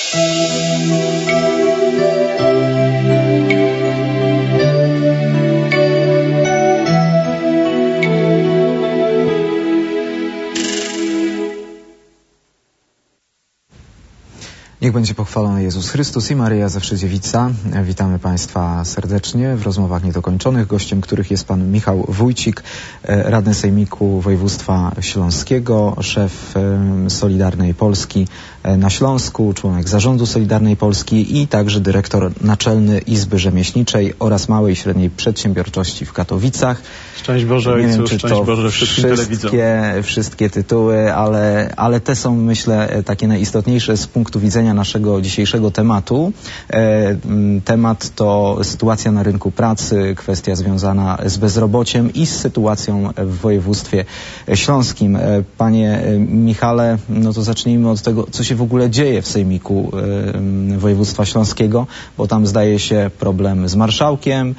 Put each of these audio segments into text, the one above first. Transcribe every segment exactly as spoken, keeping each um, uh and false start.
Niech będzie pochwalony Jezus Chrystus i Maryja Zawsze Dziewica. Witamy Państwa serdecznie w rozmowach niedokończonych, gościem których jest Pan Michał Wójcik, radny Sejmiku Województwa Śląskiego, szef Solidarnej Polski na Śląsku, członek zarządu Solidarnej Polski i także dyrektor naczelny Izby Rzemieślniczej oraz Małej i Średniej Przedsiębiorczości w Katowicach. Szczęść Boże Ojcu, wiem, szczęść Boże wszystkim telewidzom. Wszystkie tytuły, ale, ale te są, myślę, takie najistotniejsze z punktu widzenia naszego dzisiejszego tematu. E, temat to sytuacja na rynku pracy, kwestia związana z bezrobociem i z sytuacją w województwie śląskim. E, panie Michale, no to zacznijmy od tego, co się w ogóle dzieje w Sejmiku e, Województwa Śląskiego, bo tam zdaje się problem z marszałkiem.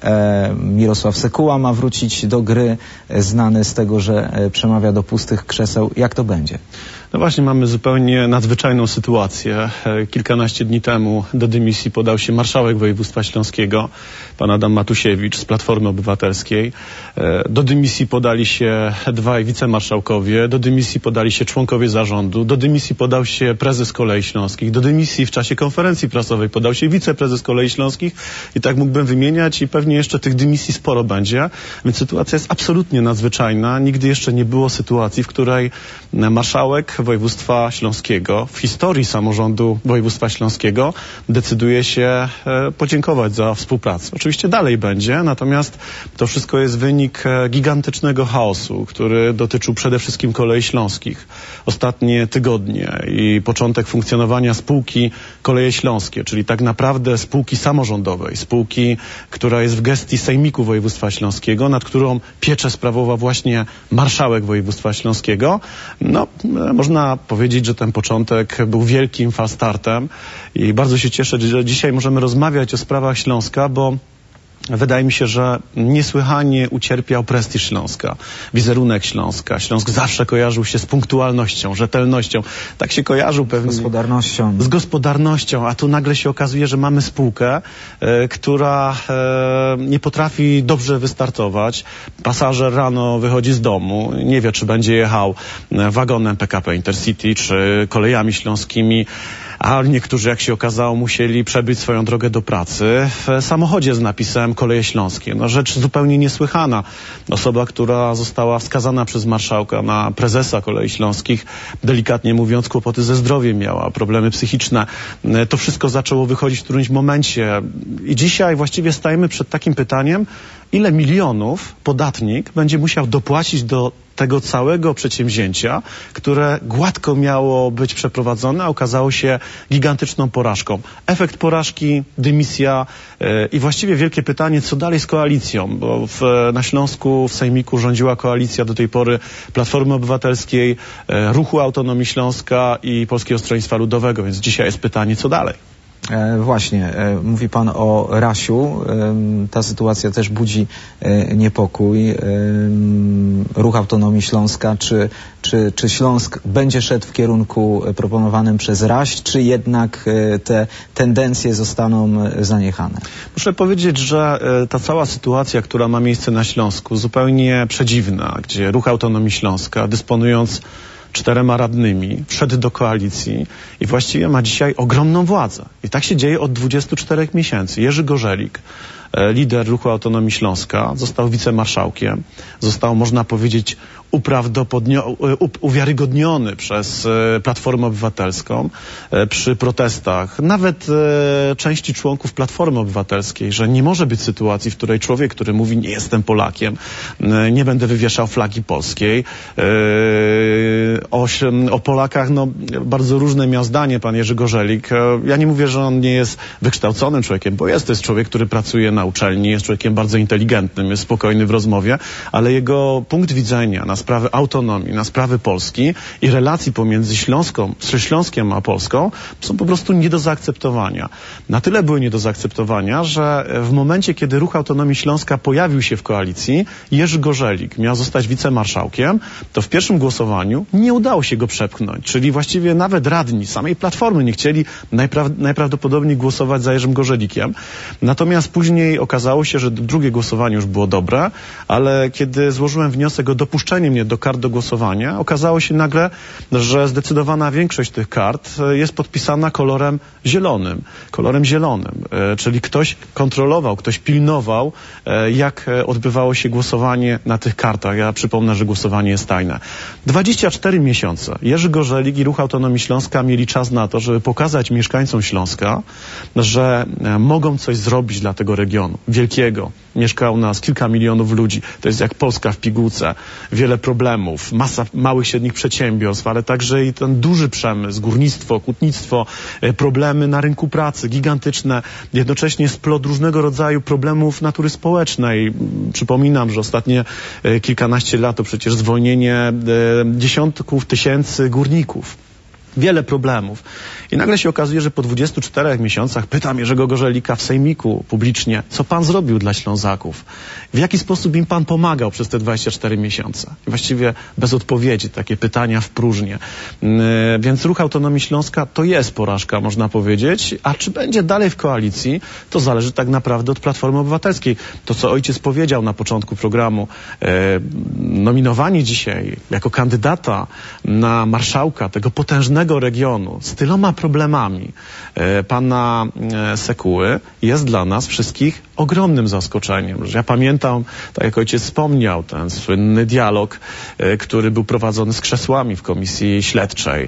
E, Mirosław Sekuła ma wrócić do gry, e, znany z tego, że e, przemawia do pustych krzeseł. Jak to będzie? No właśnie, mamy zupełnie nadzwyczajną sytuację. Kilkanaście dni temu do dymisji podał się marszałek województwa śląskiego, pan Adam Matusiewicz z Platformy Obywatelskiej. Do dymisji podali się dwaj wicemarszałkowie, do dymisji podali się członkowie zarządu, do dymisji podał się prezes Kolei Śląskich, do dymisji w czasie konferencji prasowej podał się wiceprezes Kolei Śląskich i tak mógłbym wymieniać i pewnie jeszcze tych dymisji sporo będzie, więc sytuacja jest absolutnie nadzwyczajna. Nigdy jeszcze nie było sytuacji, w której marszałek województwa śląskiego w historii samorządu województwa śląskiego decyduje się podziękować za współpracę. Oczywiście dalej będzie, natomiast to wszystko jest wynik gigantycznego chaosu, który dotyczył przede wszystkim Kolei Śląskich. Ostatnie tygodnie i początek funkcjonowania spółki Koleje Śląskie, czyli tak naprawdę spółki samorządowej, spółki, która jest w gestii Sejmiku Województwa Śląskiego, nad którą pieczę sprawował właśnie marszałek województwa śląskiego. No, można powiedzieć, że ten początek był wielkim fast startem i bardzo się cieszę, że dzisiaj możemy rozmawiać o sprawach Śląska, bo wydaje mi się, że niesłychanie ucierpiał prestiż Śląska, wizerunek Śląska. Śląsk zawsze kojarzył się z punktualnością, rzetelnością. Tak się kojarzył pewnie. Z gospodarnością. Z gospodarnością, a tu nagle się okazuje, że mamy spółkę, e, która e, nie potrafi dobrze wystartować. Pasażer rano wychodzi z domu, nie wie, czy będzie jechał wagonem P K P Intercity, czy kolejami śląskimi. A niektórzy, jak się okazało, musieli przebyć swoją drogę do pracy w samochodzie z napisem Koleje Śląskie. No, rzecz zupełnie niesłychana. Osoba, która została wskazana przez marszałka na prezesa Kolei Śląskich, delikatnie mówiąc, kłopoty ze zdrowiem miała, problemy psychiczne. To wszystko zaczęło wychodzić w którymś momencie. I dzisiaj właściwie stajemy przed takim pytaniem, ile milionów podatnik będzie musiał dopłacić do tego całego przedsięwzięcia, które gładko miało być przeprowadzone, a okazało się gigantyczną porażką. Efekt porażki, dymisja yy, i właściwie wielkie pytanie, co dalej z koalicją, bo w, na Śląsku w Sejmiku rządziła koalicja do tej pory Platformy Obywatelskiej, yy, Ruchu Autonomii Śląska i Polskiego Stronnictwa Ludowego, więc dzisiaj jest pytanie, co dalej. E, właśnie, e, mówi Pan o Rasiu. E, ta sytuacja też budzi e, niepokój. E, Ruch Autonomii Śląska, czy, czy, czy Śląsk będzie szedł w kierunku proponowanym przez Raś, czy jednak e, te tendencje zostaną zaniechane? Muszę powiedzieć, że e, ta cała sytuacja, która ma miejsce na Śląsku, zupełnie przedziwna, gdzie Ruch Autonomii Śląska, dysponując czterema radnymi, wszedł do koalicji i właściwie ma dzisiaj ogromną władzę. I tak się dzieje od dwudziestu czterech miesięcy. Jerzy Gorzelik, lider Ruchu Autonomii Śląska, został wicemarszałkiem, został, można powiedzieć, uwiarygodniony przez Platformę Obywatelską przy protestach, nawet części członków Platformy Obywatelskiej, że nie może być sytuacji, w której człowiek, który mówi, nie jestem Polakiem, nie będę wywieszał flagi polskiej. O, o Polakach, no, bardzo różne miał zdanie pan Jerzy Gorzelik. Ja nie mówię, że on nie jest wykształconym człowiekiem, bo jest, to jest człowiek, który pracuje na uczelni, jest człowiekiem bardzo inteligentnym, jest spokojny w rozmowie, ale jego punkt widzenia na sprawy autonomii, na sprawy Polski i relacji pomiędzy Śląską, Śląskiem a Polską są po prostu nie do zaakceptowania. Na tyle były nie do zaakceptowania, że w momencie, kiedy Ruch Autonomii Śląska pojawił się w koalicji, Jerzy Gorzelik miał zostać wicemarszałkiem, to w pierwszym głosowaniu nie udało się go przepchnąć, czyli właściwie nawet radni samej Platformy nie chcieli najpra najprawdopodobniej głosować za Jerzym Gorzelikiem. Natomiast później okazało się, że drugie głosowanie już było dobre, ale kiedy złożyłem wniosek o dopuszczenie mnie do kart do głosowania, okazało się nagle, że zdecydowana większość tych kart jest podpisana kolorem zielonym. Kolorem zielonym, czyli ktoś kontrolował, ktoś pilnował, jak odbywało się głosowanie na tych kartach. Ja przypomnę, że głosowanie jest tajne. dwadzieścia cztery miesiące Jerzy Gorzelik i Ruch Autonomii Śląska mieli czas na to, żeby pokazać mieszkańcom Śląska, że mogą coś zrobić dla tego regionu wielkiego. Mieszka u nas kilka milionów ludzi. To jest jak Polska w pigułce. Wiele problemów, masa małych, średnich przedsiębiorstw, ale także i ten duży przemysł, górnictwo, hutnictwo, problemy na rynku pracy, gigantyczne. Jednocześnie splot różnego rodzaju problemów natury społecznej. Przypominam, że ostatnie kilkanaście lat to przecież zwolnienie dziesiątków tysięcy górników. Wiele problemów. I nagle się okazuje, że po dwudziestu czterech miesiącach pytam Jerzego Gorzelika w sejmiku publicznie, co pan zrobił dla Ślązaków? W jaki sposób im pan pomagał przez te dwadzieścia cztery miesiące? I właściwie bez odpowiedzi, takie pytania w próżnię. Yy, więc Ruch Autonomii Śląska to jest porażka, można powiedzieć, a czy będzie dalej w koalicji, to zależy tak naprawdę od Platformy Obywatelskiej. To, co ojciec powiedział na początku programu, yy, nominowani dzisiaj jako kandydata na marszałka tego potężnego regionu z tyloma problemami e, pana e, Sekuły jest dla nas wszystkich ogromnym zaskoczeniem. Że ja pamiętam, tak jak ojciec wspomniał, ten słynny dialog, e, który był prowadzony z krzesłami w komisji śledczej.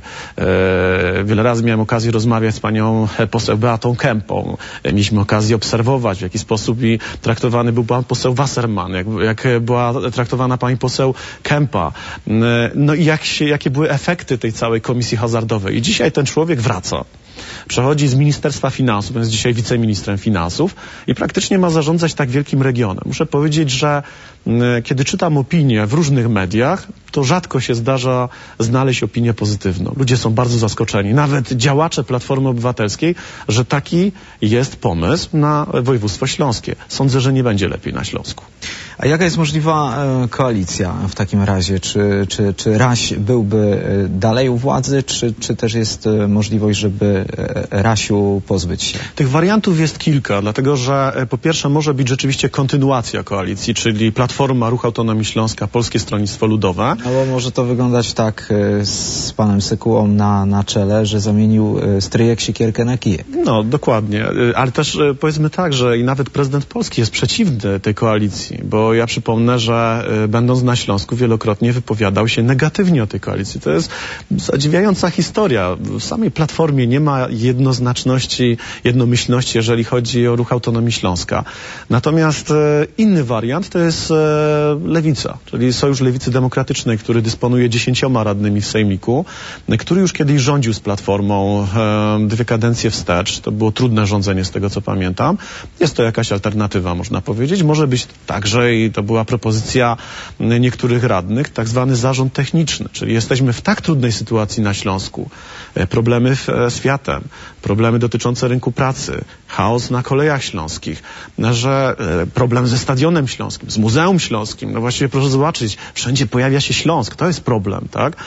E, wiele razy miałem okazję rozmawiać z panią poseł Beatą Kempą. E, mieliśmy okazję obserwować, w jaki sposób i traktowany był pan poseł Wasserman, jak, jak była traktowana pani poseł Kempa. E, no i jak się, jakie były efekty tej całej komisji hazardowej. I dzisiaj ten człowiek wraca. Przechodzi z Ministerstwa Finansów, jest dzisiaj wiceministrem finansów i praktycznie ma zarządzać tak wielkim regionem. Muszę powiedzieć, że y, kiedy czytam opinię w różnych mediach, to rzadko się zdarza znaleźć opinię pozytywną. Ludzie są bardzo zaskoczeni, nawet działacze Platformy Obywatelskiej, że taki jest pomysł na województwo śląskie. Sądzę, że nie będzie lepiej na Śląsku. A jaka jest możliwa e, koalicja w takim razie? Czy, czy, czy Raś byłby e, dalej u władzy, czy, czy też jest e, możliwość, żeby e, Rasiu pozbyć się? Tych wariantów jest kilka, dlatego że e, po pierwsze może być rzeczywiście kontynuacja koalicji, czyli Platforma, Ruch Autonomii Śląska, Polskie Stronnictwo Ludowe. No bo może to wyglądać tak e, z panem Sekułą na, na czele, że zamienił e, stryjek siekierkę na kijek. No, dokładnie. E, ale też e, powiedzmy tak, że i nawet prezydent Polski jest przeciwny tej koalicji, bo ja przypomnę, że y, będąc na Śląsku wielokrotnie wypowiadał się negatywnie o tej koalicji. To jest zadziwiająca historia. W samej Platformie nie ma jednoznaczności, jednomyślności, jeżeli chodzi o Ruch Autonomii Śląska. Natomiast y, inny wariant to jest y, Lewica, czyli Sojusz Lewicy Demokratycznej, który dysponuje dziesięcioma radnymi w Sejmiku, y, który już kiedyś rządził z Platformą y, dwie kadencje wstecz. To było trudne rządzenie z tego, co pamiętam. Jest to jakaś alternatywa, można powiedzieć. Może być także i to była propozycja niektórych radnych, tak zwany zarząd techniczny, czyli jesteśmy w tak trudnej sytuacji na Śląsku, problemy z Fiatem, problemy dotyczące rynku pracy, chaos na kolejach śląskich, że problem ze Stadionem Śląskim, z Muzeum Śląskim, no właściwie proszę zobaczyć, wszędzie pojawia się Śląsk, to jest problem, tak?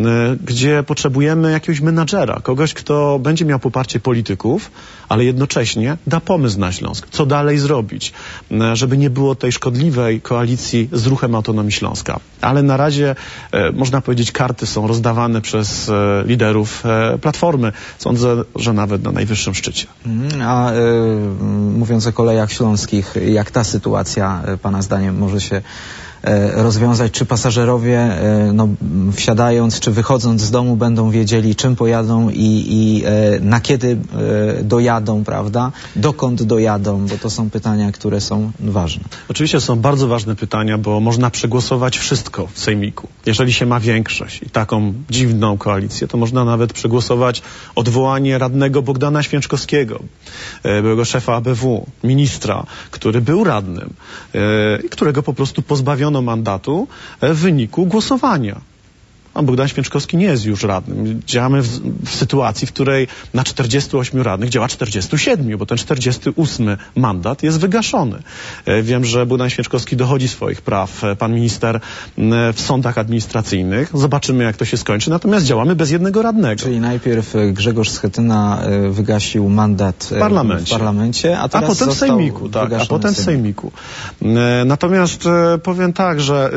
Gdzie potrzebujemy jakiegoś menadżera, kogoś, kto będzie miał poparcie polityków, ale jednocześnie da pomysł na Śląsk, co dalej zrobić, żeby nie było tej szkodliwej koalicji z Ruchem Autonomii Śląska. Ale na razie, e, można powiedzieć, karty są rozdawane przez e, liderów e, Platformy. Sądzę, że nawet na najwyższym szczycie. A e, mówiąc o kolejach śląskich, jak ta sytuacja e, pana zdaniem może się rozwiązać? Czy pasażerowie, no, wsiadając czy wychodząc z domu, będą wiedzieli, czym pojadą i, i na kiedy dojadą, prawda? Dokąd dojadą? Bo to są pytania, które są ważne. Oczywiście są bardzo ważne pytania, bo można przegłosować wszystko w Sejmiku. Jeżeli się ma większość i taką dziwną koalicję, to można nawet przegłosować odwołanie radnego Bogdana Święczkowskiego, byłego szefa A B W, ministra, który był radnym i którego po prostu pozbawiono pozbawiono mandatu w wyniku głosowania. A Bogdan Święczkowski nie jest już radnym. Działamy w, w sytuacji, w której na czterdziestu ośmiu radnych działa czterdziestu siedmiu, bo ten czterdziesty ósmy mandat jest wygaszony. Wiem, że Bogdan Święczkowski dochodzi swoich praw, pan minister w sądach administracyjnych. Zobaczymy, jak to się skończy. Natomiast działamy bez jednego radnego. Czyli najpierw Grzegorz Schetyna wygasił mandat w parlamencie, w parlamencie a, teraz a potem w Sejmiku. Tak, a potem w Sejmiku. Natomiast powiem tak, że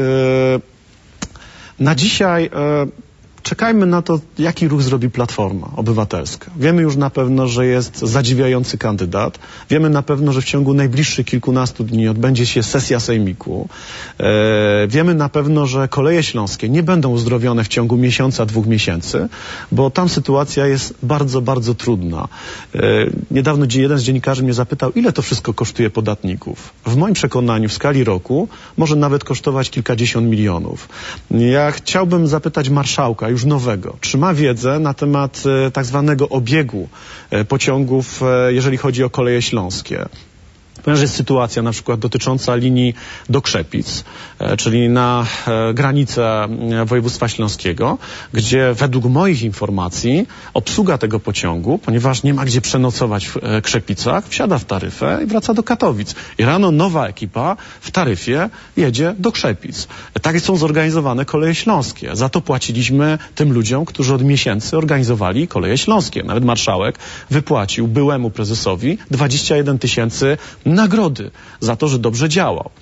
na dzisiaj e, czekajmy na to, jaki ruch zrobi Platforma Obywatelska. Wiemy już na pewno, że jest zadziwiający kandydat. Wiemy na pewno, że w ciągu najbliższych kilkunastu dni odbędzie się sesja Sejmiku. E, wiemy na pewno, że Koleje Śląskie nie będą uzdrowione w ciągu miesiąca, dwóch miesięcy, bo tam sytuacja jest bardzo, bardzo trudna. E, niedawno jeden z dziennikarzy mnie zapytał, ile to wszystko kosztuje podatników. W moim przekonaniu w skali roku może nawet kosztować kilkadziesiąt milionów. Ja chciałbym zapytać marszałka, już nowego, czy ma wiedzę na temat e, tak zwanego obiegu e, pociągów, e, jeżeli chodzi o Koleje Śląskie. Ponieważ jest sytuacja na przykład dotycząca linii do Krzepic, e, czyli na e, granicę e, województwa śląskiego, gdzie według moich informacji obsługa tego pociągu, ponieważ nie ma gdzie przenocować w e, Krzepicach, wsiada w taryfę i wraca do Katowic. I rano nowa ekipa w taryfie jedzie do Krzepic. E, tak są zorganizowane Koleje Śląskie. Za to płaciliśmy tym ludziom, którzy od miesięcy organizowali Koleje Śląskie. Nawet marszałek wypłacił byłemu prezesowi dwadzieścia jeden tysięcy nagrody za to, że dobrze działał.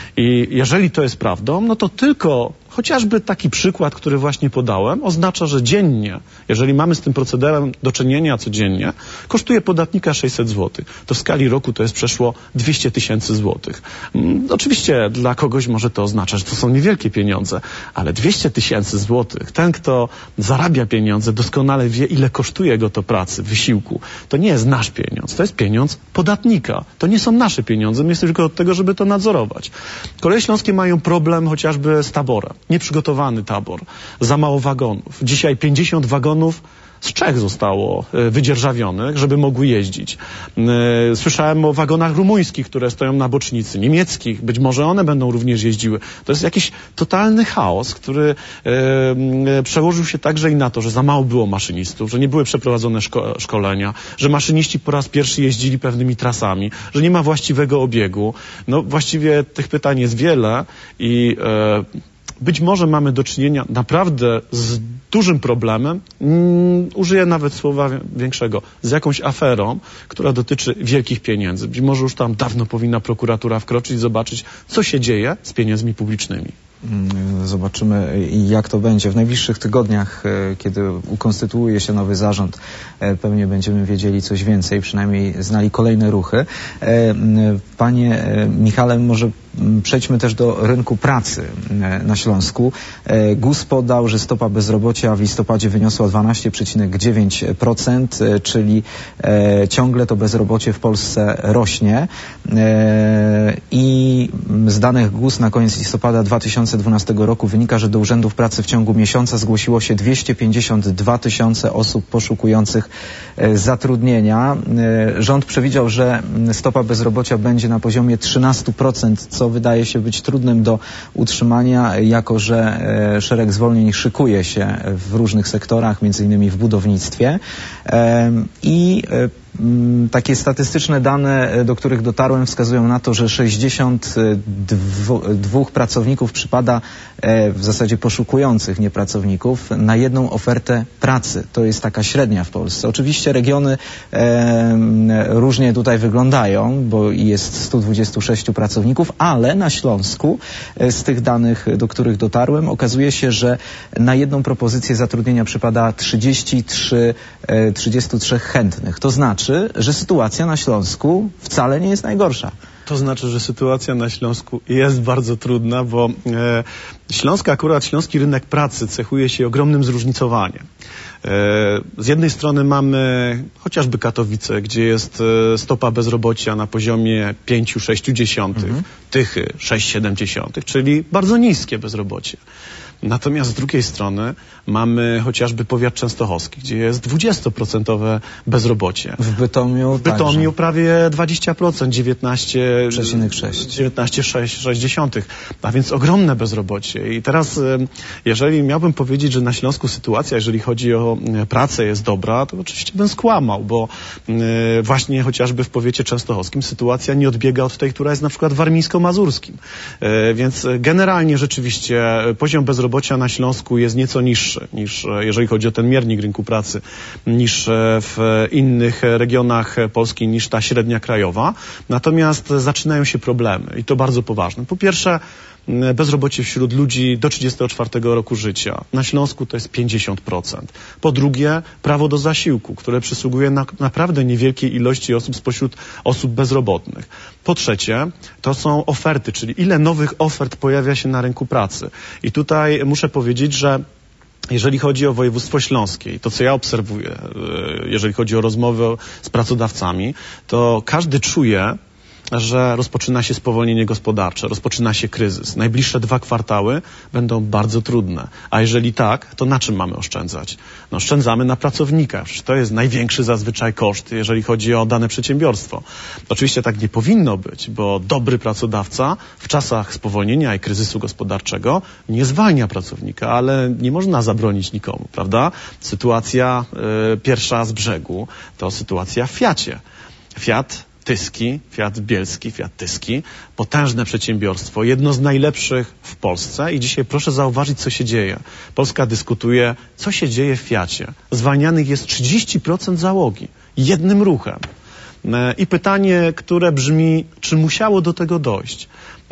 I jeżeli to jest prawdą, no to tylko chociażby taki przykład, który właśnie podałem, oznacza, że dziennie, jeżeli mamy z tym procederem do czynienia codziennie, kosztuje podatnika sześćset złotych. To w skali roku to jest przeszło dwieście tysięcy złotych. Hmm, oczywiście dla kogoś może to oznaczać, że to są niewielkie pieniądze, ale dwieście tysięcy złotych, ten, kto zarabia pieniądze, doskonale wie, ile kosztuje go to pracy, wysiłku. To nie jest nasz pieniądz, to jest pieniądz podatnika. To nie są nasze pieniądze, my jesteśmy tylko od tego, żeby to nadzorować. Koleje Śląskie mają problem chociażby z taborem. Nieprzygotowany tabor, za mało wagonów. Dzisiaj pięćdziesiąt wagonów z Czech zostało wydzierżawionych, żeby mogły jeździć. Słyszałem o wagonach rumuńskich, które stoją na bocznicy, niemieckich. Być może one będą również jeździły. To jest jakiś totalny chaos, który e, przełożył się także i na to, że za mało było maszynistów, że nie były przeprowadzone szko szkolenia, że maszyniści po raz pierwszy jeździli pewnymi trasami, że nie ma właściwego obiegu. No właściwie tych pytań jest wiele i e, być może mamy do czynienia naprawdę z dużym problemem, mm, użyję nawet słowa większego, z jakąś aferą, która dotyczy wielkich pieniędzy. Być może już tam dawno powinna prokuratura wkroczyć i zobaczyć, co się dzieje z pieniędzmi publicznymi. Zobaczymy, jak to będzie. W najbliższych tygodniach, kiedy ukonstytuuje się nowy zarząd, pewnie będziemy wiedzieli coś więcej, przynajmniej znali kolejne ruchy. Panie Michale, może przejdźmy też do rynku pracy na Śląsku. G U S podał, że stopa bezrobocia w listopadzie wyniosła dwanaście przecinek dziewięć procent, czyli ciągle to bezrobocie w Polsce rośnie. I z danych G U S na koniec listopada dwa tysiące dwunastego roku wynika, że do urzędów pracy w ciągu miesiąca zgłosiło się dwieście pięćdziesiąt dwa tysiące osób poszukujących zatrudnienia. Rząd przewidział, że stopa bezrobocia będzie na poziomie trzynaście procent, co wydaje się być trudnym do utrzymania, jako że szereg zwolnień szykuje się w różnych sektorach, między innymi w budownictwie. I takie statystyczne dane, do których dotarłem, wskazują na to, że sześćdziesiąt dwóch pracowników przypada, w zasadzie poszukujących, nie pracowników, na jedną ofertę pracy. To jest taka średnia w Polsce. Oczywiście regiony e, różnie tutaj wyglądają, bo jest stu dwudziestu sześciu pracowników, ale na Śląsku, z tych danych, do których dotarłem, okazuje się, że na jedną propozycję zatrudnienia przypada trzydzieści trzy, trzydziestu trzech chętnych. To znaczy, że sytuacja na Śląsku wcale nie jest najgorsza. To znaczy, że sytuacja na Śląsku jest bardzo trudna, bo e, Śląsk, akurat śląski rynek pracy cechuje się ogromnym zróżnicowaniem. E, z jednej strony mamy chociażby Katowice, gdzie jest e, stopa bezrobocia na poziomie pięć przecinek sześć, mhm. Tychy sześć przecinek siedem, czyli bardzo niskie bezrobocie. Natomiast z drugiej strony mamy chociażby powiat częstochowski, gdzie jest dwudziestoprocentowe bezrobocie. W Bytomiu W Bytomiu także. prawie dwadzieścia procent, dziewiętnaście przecinek sześć. dziewiętnaście przecinek sześć. A więc ogromne bezrobocie. I teraz, jeżeli miałbym powiedzieć, że na Śląsku sytuacja, jeżeli chodzi o pracę, jest dobra, to oczywiście bym skłamał, bo właśnie chociażby w powiecie częstochowskim sytuacja nie odbiega od tej, która jest na przykład w warmińsko-mazurskim. Więc generalnie rzeczywiście poziom bezrobocia na Śląsku jest nieco niższy niż, jeżeli chodzi o ten miernik rynku pracy, niż w innych regionach Polski, niż ta średnia krajowa. Natomiast zaczynają się problemy i to bardzo poważne. Po pierwsze, bezrobocie wśród ludzi do trzydziestego czwartego roku życia. Na Śląsku to jest pięćdziesiąt procent. Po drugie, prawo do zasiłku, które przysługuje na naprawdę niewielkiej ilości osób spośród osób bezrobotnych. Po trzecie, to są oferty, czyli ile nowych ofert pojawia się na rynku pracy. I tutaj muszę powiedzieć, że jeżeli chodzi o województwo śląskie i to, co ja obserwuję, jeżeli chodzi o rozmowy z pracodawcami, to każdy czuje, że rozpoczyna się spowolnienie gospodarcze, rozpoczyna się kryzys. Najbliższe dwa kwartały będą bardzo trudne. A jeżeli tak, to na czym mamy oszczędzać? No, oszczędzamy na pracownikach. To jest największy zazwyczaj koszt, jeżeli chodzi o dane przedsiębiorstwo. Oczywiście tak nie powinno być, bo dobry pracodawca w czasach spowolnienia i kryzysu gospodarczego nie zwalnia pracownika, ale nie można zabronić nikomu, prawda? Sytuacja y, pierwsza z brzegu to sytuacja w Fiacie. Fiat Tyski, Fiat Bielski, Fiat Tyski, potężne przedsiębiorstwo, jedno z najlepszych w Polsce i dzisiaj proszę zauważyć, co się dzieje. Polska dyskutuje, co się dzieje w Fiacie. Zwalnianych jest trzydzieści procent załogi, jednym ruchem. I pytanie, które brzmi, czy musiało do tego dojść?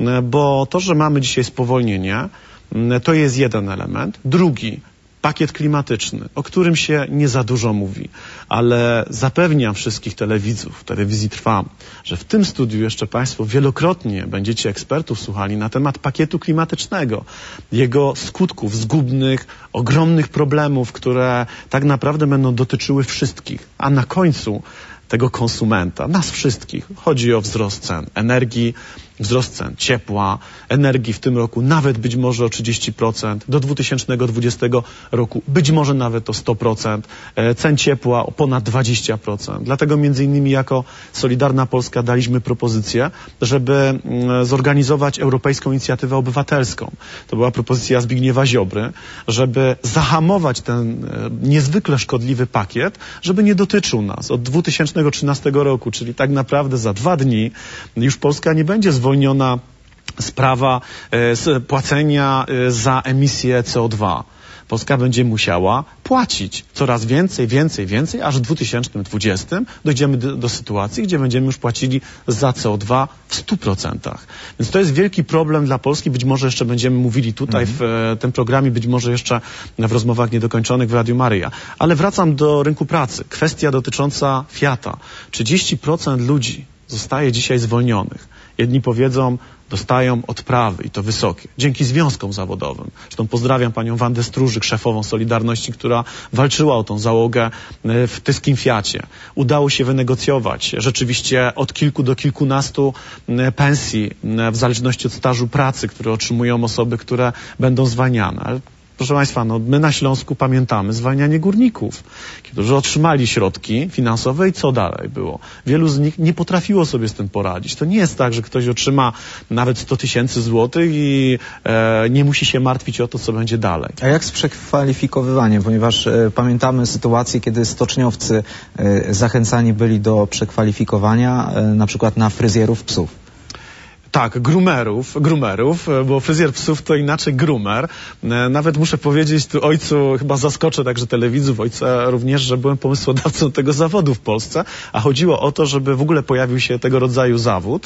Bo to, że mamy dzisiaj spowolnienie, to jest jeden element. Drugi, pakiet klimatyczny, o którym się nie za dużo mówi, ale zapewniam wszystkich telewidzów, telewizji Trwam, że w tym studiu jeszcze Państwo wielokrotnie będziecie ekspertów słuchali na temat pakietu klimatycznego, jego skutków zgubnych, ogromnych problemów, które tak naprawdę będą dotyczyły wszystkich, a na końcu tego konsumenta, nas wszystkich. Chodzi o wzrost cen energii, wzrost cen ciepła, energii w tym roku nawet być może o trzydzieści procent, do dwa tysiące dwudziestego roku być może nawet o sto procent, cen ciepła o ponad dwadzieścia procent. Dlatego między innymi jako Solidarna Polska daliśmy propozycję, żeby zorganizować Europejską Inicjatywę Obywatelską. To była propozycja Zbigniewa Ziobry, żeby zahamować ten niezwykle szkodliwy pakiet, żeby nie dotyczył nas. Od dwa tysiące trzynastego roku, czyli tak naprawdę za dwa dni już Polska nie będzie zwolniona z prawa e, z płacenia e, za emisję C O dwa. Polska będzie musiała płacić coraz więcej, więcej, więcej, aż w dwa tysiące dwudziestym dojdziemy do, do sytuacji, gdzie będziemy już płacili za C O dwa w stu procentach. Więc to jest wielki problem dla Polski. Być może jeszcze będziemy mówili tutaj mhm. w e, tym programie, być może jeszcze w rozmowach niedokończonych w Radiu Maryja. Ale wracam do rynku pracy. Kwestia dotycząca Fiata. trzydzieści procent ludzi zostaje dzisiaj zwolnionych. Jedni powiedzą, dostają odprawy i to wysokie, dzięki związkom zawodowym. Zresztą pozdrawiam panią Wandę Stróżyk, szefową Solidarności, która walczyła o tą załogę w tyskim Fiacie. Udało się wynegocjować rzeczywiście od kilku do kilkunastu pensji w zależności od stażu pracy, które otrzymują osoby, które będą zwalniane. Ale proszę Państwa, no my na Śląsku pamiętamy zwalnianie górników, którzy otrzymali środki finansowe i co dalej było? Wielu z nich nie potrafiło sobie z tym poradzić. To nie jest tak, że ktoś otrzyma nawet sto tysięcy złotych i e, nie musi się martwić o to, co będzie dalej. A jak z przekwalifikowywaniem? Ponieważ e, pamiętamy sytuację, kiedy stoczniowcy e, zachęcani byli do przekwalifikowania, e, na przykład na fryzjerów psów. Tak, groomerów, groomerów, bo fryzjer psów to inaczej groomer. Nawet muszę powiedzieć tu ojcu, chyba zaskoczę także telewidzów, ojca również, że byłem pomysłodawcą tego zawodu w Polsce, a chodziło o to, żeby w ogóle pojawił się tego rodzaju zawód,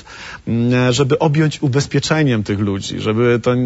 żeby objąć ubezpieczeniem tych ludzi, żeby to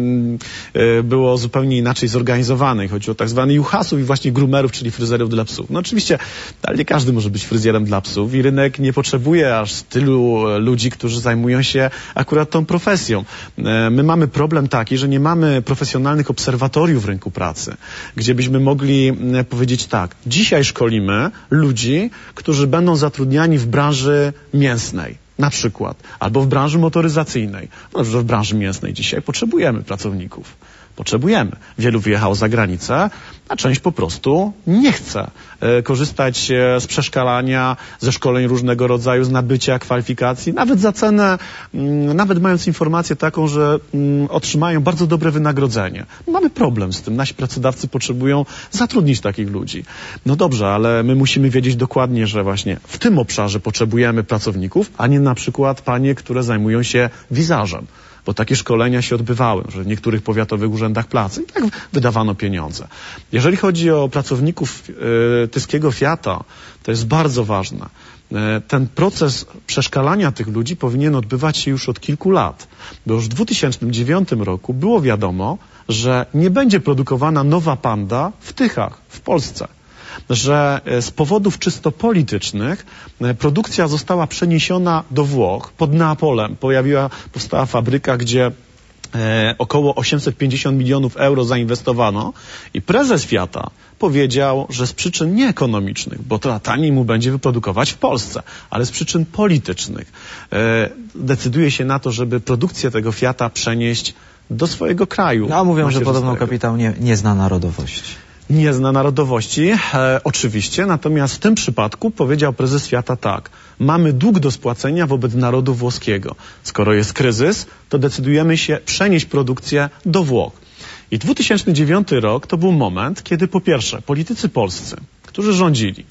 było zupełnie inaczej zorganizowane. Chodzi o tak zwanych juhasów i właśnie groomerów, czyli fryzjerów dla psów. No oczywiście, ale nie każdy może być fryzjerem dla psów i rynek nie potrzebuje aż tylu ludzi, którzy zajmują się akurat tą profesją. My mamy problem taki, że nie mamy profesjonalnych obserwatoriów rynku pracy, gdzie byśmy mogli powiedzieć tak, dzisiaj szkolimy ludzi, którzy będą zatrudniani w branży mięsnej, na przykład, albo w branży motoryzacyjnej. No, że w branży mięsnej dzisiaj potrzebujemy pracowników. Potrzebujemy. Wielu wyjechało za granicę, a część po prostu nie chce e, korzystać e, z przeszkalania, ze szkoleń różnego rodzaju, z nabycia kwalifikacji, nawet za cenę, m, nawet mając informację taką, że m, otrzymają bardzo dobre wynagrodzenie. Mamy problem z tym. Nasi pracodawcy potrzebują zatrudnić takich ludzi. No dobrze, ale my musimy wiedzieć dokładnie, że właśnie w tym obszarze potrzebujemy pracowników, a nie na przykład panie, które zajmują się wizażem. Bo takie szkolenia się odbywały, że w niektórych powiatowych urzędach pracy i tak wydawano pieniądze. Jeżeli chodzi o pracowników y, tyskiego Fiata, to jest bardzo ważne. Y, ten proces przeszkalania tych ludzi powinien odbywać się już od kilku lat. Bo już w dwa tysiące dziewiątym roku było wiadomo, że nie będzie produkowana nowa Panda w Tychach, w Polsce. Że z powodów czysto politycznych produkcja została przeniesiona do Włoch. Pod Neapolem pojawiła, powstała fabryka, gdzie e, około osiemset pięćdziesiąt milionów euro zainwestowano i prezes Fiata powiedział, że z przyczyn nieekonomicznych, bo to taniej mu będzie wyprodukować w Polsce, ale z przyczyn politycznych e, decyduje się na to, żeby produkcję tego Fiata przenieść do swojego kraju. No, a mówią, że podobno kapitał nie, nie zna narodowości. Nie zna narodowości, e, oczywiście, natomiast w tym przypadku powiedział prezes Fiata tak, mamy dług do spłacenia wobec narodu włoskiego. Skoro jest kryzys, to decydujemy się przenieść produkcję do Włoch. I dwa tysiące dziewiąty rok to był moment, kiedy po pierwsze politycy polscy, którzy rządzili,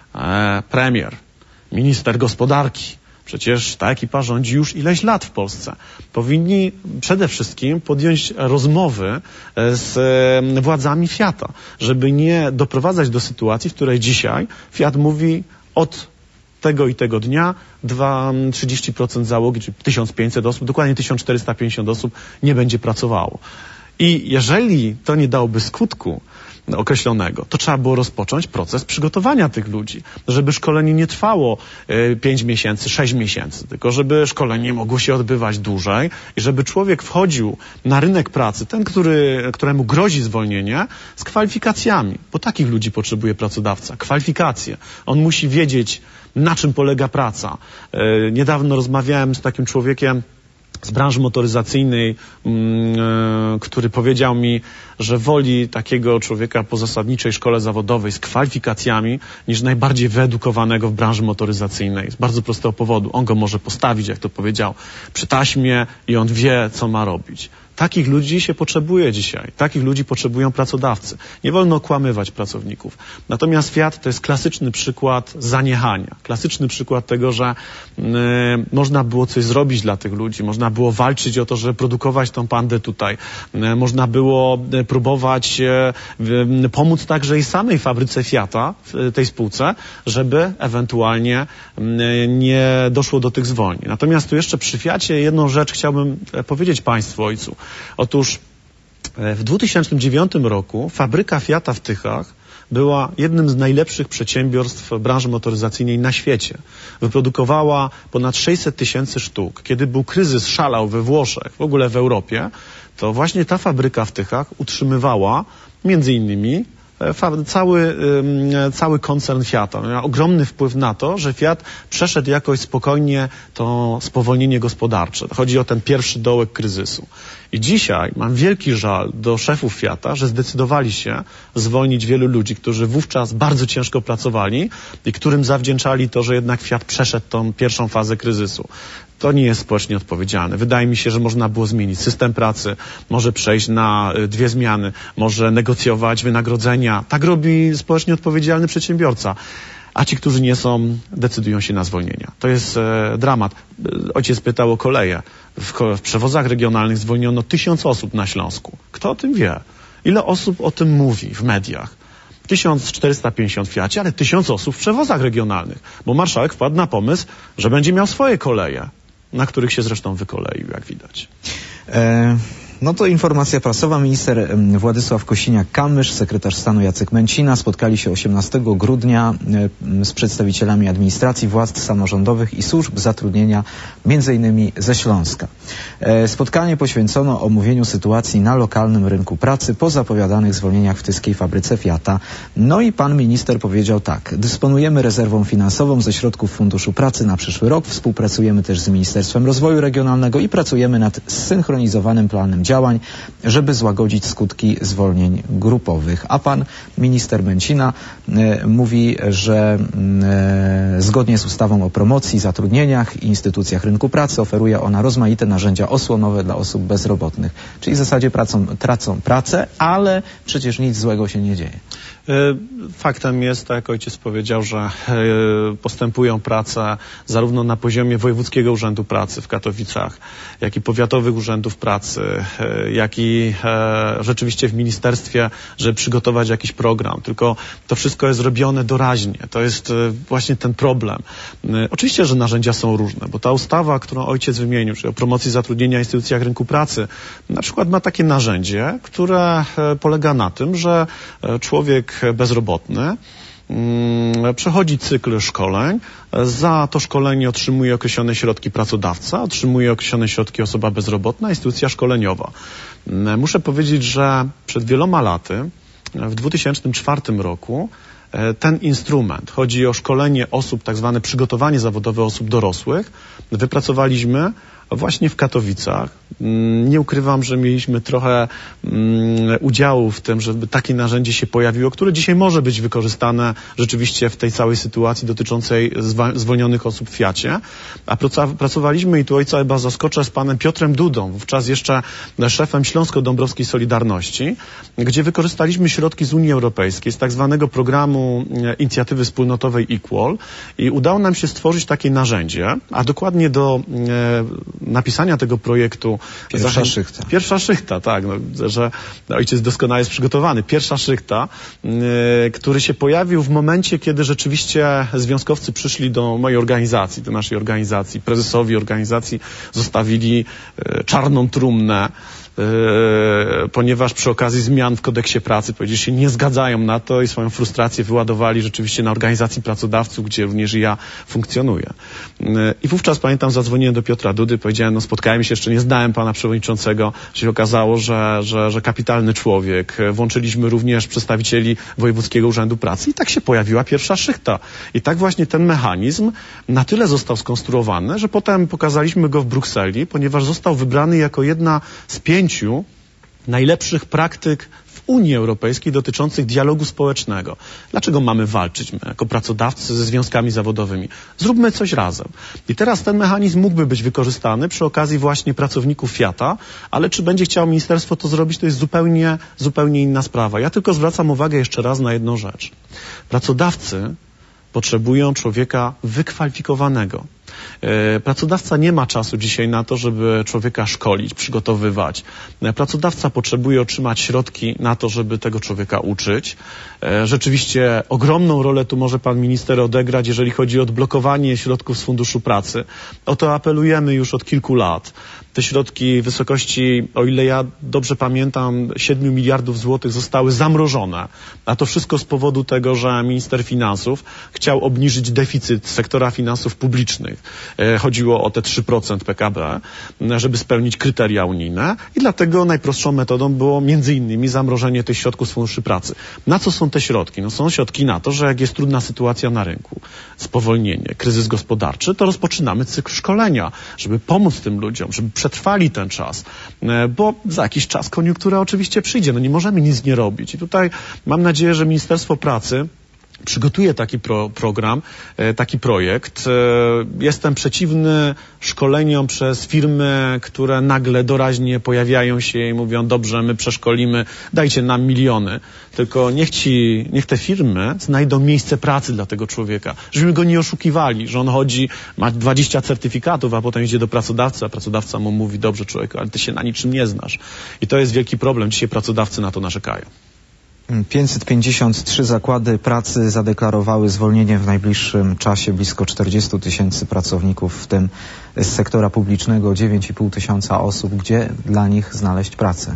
e, premier, minister gospodarki, przecież ta ekipa rządzi już ileś lat w Polsce. Powinni przede wszystkim podjąć rozmowy z władzami Fiata, żeby nie doprowadzać do sytuacji, w której dzisiaj Fiat mówi od tego i tego dnia trzydzieści procent załogi, czyli tysiąc pięćset osób, dokładnie tysiąc czterysta pięćdziesiąt osób nie będzie pracowało. I jeżeli to nie dałoby skutku określonego, to trzeba było rozpocząć proces przygotowania tych ludzi, żeby szkolenie nie trwało pięć miesięcy, sześć miesięcy, tylko żeby szkolenie mogło się odbywać dłużej i żeby człowiek wchodził na rynek pracy, ten, który, któremu grozi zwolnienie, z kwalifikacjami, bo takich ludzi potrzebuje pracodawca, kwalifikacje. On musi wiedzieć, na czym polega praca. Niedawno rozmawiałem z takim człowiekiem z branży motoryzacyjnej, który powiedział mi, że woli takiego człowieka po zasadniczej szkole zawodowej z kwalifikacjami niż najbardziej wyedukowanego w branży motoryzacyjnej. Z bardzo prostego powodu. On go może postawić, jak to powiedział, przy taśmie i on wie, co ma robić. Takich ludzi się potrzebuje dzisiaj. Takich ludzi potrzebują pracodawcy. Nie wolno okłamywać pracowników. Natomiast Fiat to jest klasyczny przykład zaniechania. Klasyczny przykład tego, że y, można było coś zrobić dla tych ludzi. Można było walczyć o to, żeby produkować tą Pandę tutaj. Y, można było y, próbować y, y, pomóc także i samej fabryce Fiata, w tej spółce, żeby ewentualnie y, nie doszło do tych zwolnień. Natomiast tu jeszcze przy Fiacie jedną rzecz chciałbym powiedzieć Państwu, ojcu. Otóż w dwa tysiące dziewiątym roku fabryka Fiata w Tychach była jednym z najlepszych przedsiębiorstw branży motoryzacyjnej na świecie. Wyprodukowała ponad sześćset tysięcy sztuk. Kiedy był kryzys, szalał we Włoszech, w ogóle w Europie, to właśnie ta fabryka w Tychach utrzymywała między innymi Cały, cały koncern Fiata. Miał ogromny wpływ na to, że Fiat przeszedł jakoś spokojnie to spowolnienie gospodarcze. Chodzi o ten pierwszy dołek kryzysu. I dzisiaj mam wielki żal do szefów Fiata, że zdecydowali się zwolnić wielu ludzi, którzy wówczas bardzo ciężko pracowali i którym zawdzięczali to, że jednak Fiat przeszedł tą pierwszą fazę kryzysu. To nie jest społecznie odpowiedzialne. Wydaje mi się, że można było zmienić system pracy, może przejść na dwie zmiany, może negocjować wynagrodzenia. Tak robi społecznie odpowiedzialny przedsiębiorca. A ci, którzy nie są, decydują się na zwolnienia. To jest e, dramat. Ojciec pytał o koleje. W, w przewozach regionalnych zwolniono tysiąc osób na Śląsku. Kto o tym wie? Ile osób o tym mówi w mediach? tysiąc czterysta pięćdziesiąt w Fiacie, ale tysiąc osób w przewozach regionalnych. Bo marszałek wpadł na pomysł, że będzie miał swoje koleje, na których się zresztą wykoleił, jak widać. E, no to informacja prasowa. Minister Władysław Kosiniak-Kamysz, sekretarz stanu Jacek Męcina spotkali się osiemnastego grudnia e, z przedstawicielami administracji, władz samorządowych i służb zatrudnienia, między innymi ze Śląska. E, spotkanie poświęcono omówieniu sytuacji na lokalnym rynku pracy po zapowiadanych zwolnieniach w tyskiej fabryce Fiata. No i pan minister powiedział tak: dysponujemy rezerwą finansową ze środków Funduszu Pracy na przyszły rok, współpracujemy też z Ministerstwem Rozwoju Regionalnego i pracujemy nad zsynchronizowanym planem działań, żeby złagodzić skutki zwolnień grupowych. A pan minister Męcina e, mówi, że e, zgodnie z ustawą o promocji, zatrudnieniach i instytucjach rynku pracy oferuje ona rozmaite narzędzia osłonowe dla osób bezrobotnych. Czyli w zasadzie pracą, tracą pracę, ale przecież nic złego się nie dzieje. Faktem jest, tak jak ojciec powiedział, że postępują prace zarówno na poziomie Wojewódzkiego Urzędu Pracy w Katowicach, jak i powiatowych urzędów pracy, jak i rzeczywiście w ministerstwie, żeby przygotować jakiś program. Tylko to wszystko jest robione doraźnie. To jest właśnie ten problem. Oczywiście, że narzędzia są różne, bo ta ustawa, którą ojciec wymienił, czyli o promocji zatrudnienia w instytucjach rynku pracy, na przykład ma takie narzędzie, które polega na tym, że człowiek bezrobotny przechodzi cykl szkoleń, za to szkolenie otrzymuje określone środki pracodawca, otrzymuje określone środki osoba bezrobotna, instytucja szkoleniowa. Muszę powiedzieć, że przed wieloma laty, w dwa tysiące czwartym roku, ten instrument, chodzi o szkolenie osób, tak zwane przygotowanie zawodowe osób dorosłych, wypracowaliśmy właśnie w Katowicach. Nie ukrywam, że mieliśmy trochę udziału w tym, żeby takie narzędzie się pojawiło, które dzisiaj może być wykorzystane rzeczywiście w tej całej sytuacji dotyczącej zwolnionych osób w Fiacie. A pracowaliśmy, i tu ojca chyba zaskoczę, z panem Piotrem Dudą, wówczas jeszcze szefem Śląsko-Dąbrowskiej Solidarności, gdzie wykorzystaliśmy środki z Unii Europejskiej, z tak zwanego programu inicjatywy wspólnotowej Equal, i udało nam się stworzyć takie narzędzie, a dokładnie do napisania tego projektu Pierwsza zachę... szychta. Pierwsza szychta, tak, no, że ojciec doskonale jest przygotowany. Pierwsza szychta, yy, który się pojawił w momencie, kiedy rzeczywiście związkowcy przyszli do mojej organizacji, do naszej organizacji, prezesowi organizacji zostawili yy, czarną trumnę, Yy, ponieważ przy okazji zmian w kodeksie pracy powiedzieli, że się nie zgadzają na to i swoją frustrację wyładowali rzeczywiście na organizacji pracodawców, gdzie również i ja funkcjonuję. Yy, I wówczas pamiętam, zadzwoniłem do Piotra Dudy, powiedziałem, no spotkałem się, jeszcze nie znałem pana przewodniczącego, się okazało, że, że, że kapitalny człowiek. Włączyliśmy również przedstawicieli Wojewódzkiego Urzędu Pracy i tak się pojawiła pierwsza szychta. I tak właśnie ten mechanizm na tyle został skonstruowany, że potem pokazaliśmy go w Brukseli, ponieważ został wybrany jako jedna z pięciu najlepszych praktyk w Unii Europejskiej dotyczących dialogu społecznego. Dlaczego mamy walczyć my jako pracodawcy ze związkami zawodowymi? Zróbmy coś razem. I teraz ten mechanizm mógłby być wykorzystany przy okazji właśnie pracowników Fiata, ale czy będzie chciało ministerstwo to zrobić, to jest zupełnie, zupełnie inna sprawa. Ja tylko zwracam uwagę jeszcze raz na jedną rzecz. Pracodawcy potrzebują człowieka wykwalifikowanego. Pracodawca nie ma czasu dzisiaj na to, żeby człowieka szkolić, przygotowywać. Pracodawca potrzebuje otrzymać środki na to, żeby tego człowieka uczyć. Rzeczywiście ogromną rolę tu może pan minister odegrać, jeżeli chodzi o odblokowanie środków z Funduszu Pracy. O to apelujemy już od kilku lat. Te środki w wysokości, o ile ja dobrze pamiętam, siedmiu miliardów złotych zostały zamrożone. A to wszystko z powodu tego, że minister finansów chciał obniżyć deficyt sektora finansów publicznych. Chodziło o te trzy procent P K B, żeby spełnić kryteria unijne i dlatego najprostszą metodą było między innymi zamrożenie tych środków z Funduszy Pracy. Na co są te środki? No są środki na to, że jak jest trudna sytuacja na rynku, spowolnienie, kryzys gospodarczy, to rozpoczynamy cykl szkolenia, żeby pomóc tym ludziom, żeby przetrwali ten czas, bo za jakiś czas koniunktura oczywiście przyjdzie, no nie możemy nic nie robić. I tutaj mam nadzieję, że Ministerstwo Pracy przygotuje taki pro, program, taki projekt. Jestem przeciwny szkoleniom przez firmy, które nagle doraźnie pojawiają się i mówią, dobrze, my przeszkolimy, dajcie nam miliony. Tylko niech ci, niech te firmy znajdą miejsce pracy dla tego człowieka. Żebyśmy go nie oszukiwali, że on chodzi, ma dwadzieścia certyfikatów, a potem idzie do pracodawcy, a pracodawca mu mówi, dobrze człowieku, ale ty się na niczym nie znasz. I to jest wielki problem. Dzisiaj pracodawcy na to narzekają. pięćset pięćdziesiąt trzy zakłady pracy zadeklarowały zwolnienie w najbliższym czasie, blisko czterdziestu tysięcy pracowników, w tym z sektora publicznego dziewięć i pół tysiąca osób. Gdzie dla nich znaleźć pracę?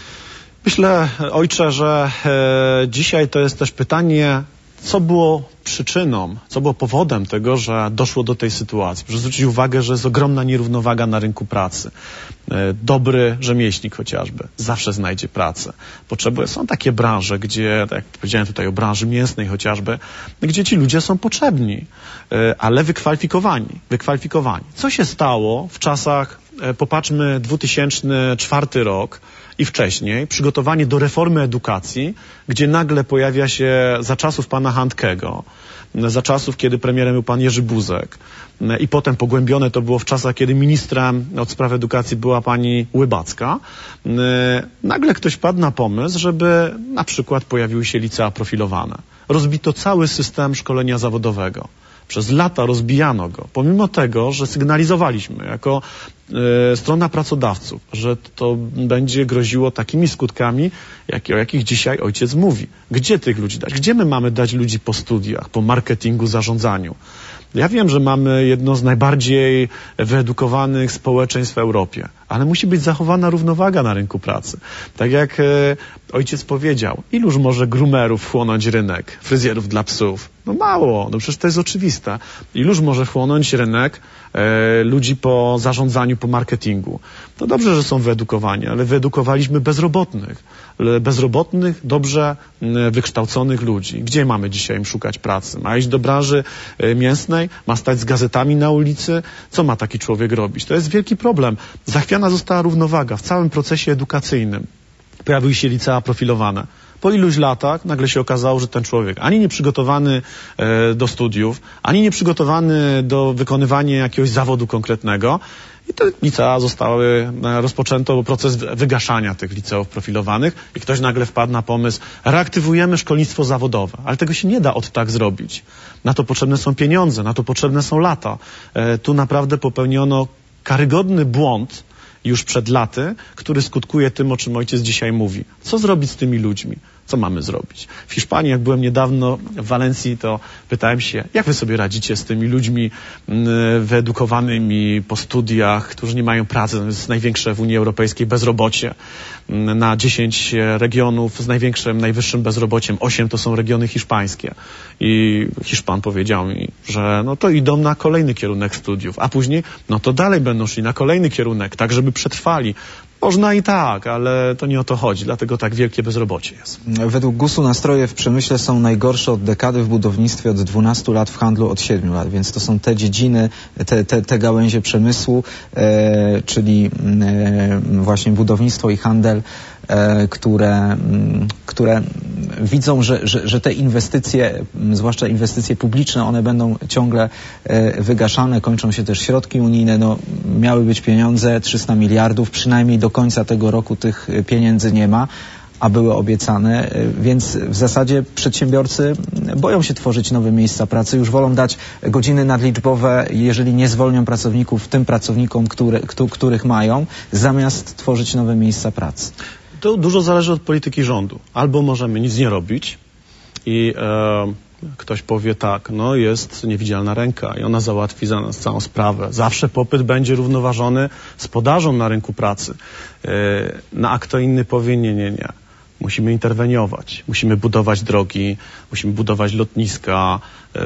Myślę, ojcze, że e, dzisiaj to jest też pytanie, co było przyczyną, co było powodem tego, że doszło do tej sytuacji. Proszę zwrócić uwagę, że jest ogromna nierównowaga na rynku pracy. Dobry rzemieślnik chociażby zawsze znajdzie pracę. Potrzebuje, są takie branże, gdzie, tak jak powiedziałem tutaj o branży mięsnej chociażby, gdzie ci ludzie są potrzebni, ale wykwalifikowani. wykwalifikowani. Co się stało w czasach popatrzmy dwa tysiące czwarty rok i wcześniej, przygotowanie do reformy edukacji, gdzie nagle pojawia się za czasów pana Handkego, za czasów, kiedy premierem był pan Jerzy Buzek i potem pogłębione to było w czasach, kiedy ministrem od spraw edukacji była pani Łybacka, nagle ktoś wpadł na pomysł, żeby na przykład pojawiły się licea profilowane. Rozbito cały system szkolenia zawodowego. Przez lata rozbijano go, pomimo tego, że sygnalizowaliśmy jako e, strona pracodawców, że to będzie groziło takimi skutkami, jak, o jakich dzisiaj ojciec mówi. Gdzie tych ludzi dać? Gdzie my mamy dać ludzi po studiach, po marketingu, zarządzaniu? Ja wiem, że mamy jedno z najbardziej wyedukowanych społeczeństw w Europie, ale musi być zachowana równowaga na rynku pracy. Tak jak e, ojciec powiedział, iluż może groomerów wchłonąć rynek, fryzjerów dla psów? No mało, no przecież to jest oczywiste. Iluż może wchłonąć rynek e, ludzi po zarządzaniu, po marketingu? To dobrze, że są wyedukowani, ale wyedukowaliśmy bezrobotnych. Bezrobotnych, dobrze wykształconych ludzi. Gdzie mamy dzisiaj im szukać pracy? Ma iść do branży mięsnej? Ma stać z gazetami na ulicy? Co ma taki człowiek robić? To jest wielki problem. Zachwiana została równowaga w całym procesie edukacyjnym. Pojawiły się licea profilowane. Po iluś latach nagle się okazało, że ten człowiek ani nie przygotowany e, do studiów, ani nie przygotowany do wykonywania jakiegoś zawodu konkretnego. I te licea zostały, rozpoczęto proces wygaszania tych liceów profilowanych i ktoś nagle wpadł na pomysł, reaktywujemy szkolnictwo zawodowe, ale tego się nie da od tak zrobić. Na to potrzebne są pieniądze, na to potrzebne są lata. E, tu naprawdę popełniono karygodny błąd już przed laty, który skutkuje tym, o czym ojciec dzisiaj mówi. Co zrobić z tymi ludźmi? Co mamy zrobić? W Hiszpanii, jak byłem niedawno w Walencji, to pytałem się, jak wy sobie radzicie z tymi ludźmi wyedukowanymi po studiach, którzy nie mają pracy. To jest największe w Unii Europejskiej bezrobocie. Na dziesięć regionów z największym, najwyższym bezrobociem, osiem to są regiony hiszpańskie. I Hiszpan powiedział mi, że no to idą na kolejny kierunek studiów, a później no to dalej będą szli na kolejny kierunek, tak żeby przetrwali. Można i tak, ale to nie o to chodzi, dlatego tak wielkie bezrobocie jest. Według gusu nastroje w przemyśle są najgorsze od dekady, w budownictwie od dwunastu lat, w handlu od siedmiu lat, więc to są te dziedziny, te, te, te gałęzie przemysłu, e, czyli e, właśnie budownictwo i handel, e, które, m, które widzą, że, że, że te inwestycje, zwłaszcza inwestycje publiczne, one będą ciągle e, wygaszane, kończą się też środki unijne, no miały być pieniądze, trzysta miliardów, przynajmniej do końca tego roku tych pieniędzy nie ma, a były obiecane, więc w zasadzie przedsiębiorcy boją się tworzyć nowe miejsca pracy, już wolą dać godziny nadliczbowe, jeżeli nie zwolnią pracowników, tym pracownikom, które, których mają, zamiast tworzyć nowe miejsca pracy. To dużo zależy od polityki rządu. Albo możemy nic nie robić i e, ktoś powie tak, no jest niewidzialna ręka i ona załatwi za nas całą sprawę. Zawsze popyt będzie równoważony z podażą na rynku pracy. E, no a kto inny powie nie, nie, nie. Musimy interweniować, musimy budować drogi, musimy budować lotniska, e,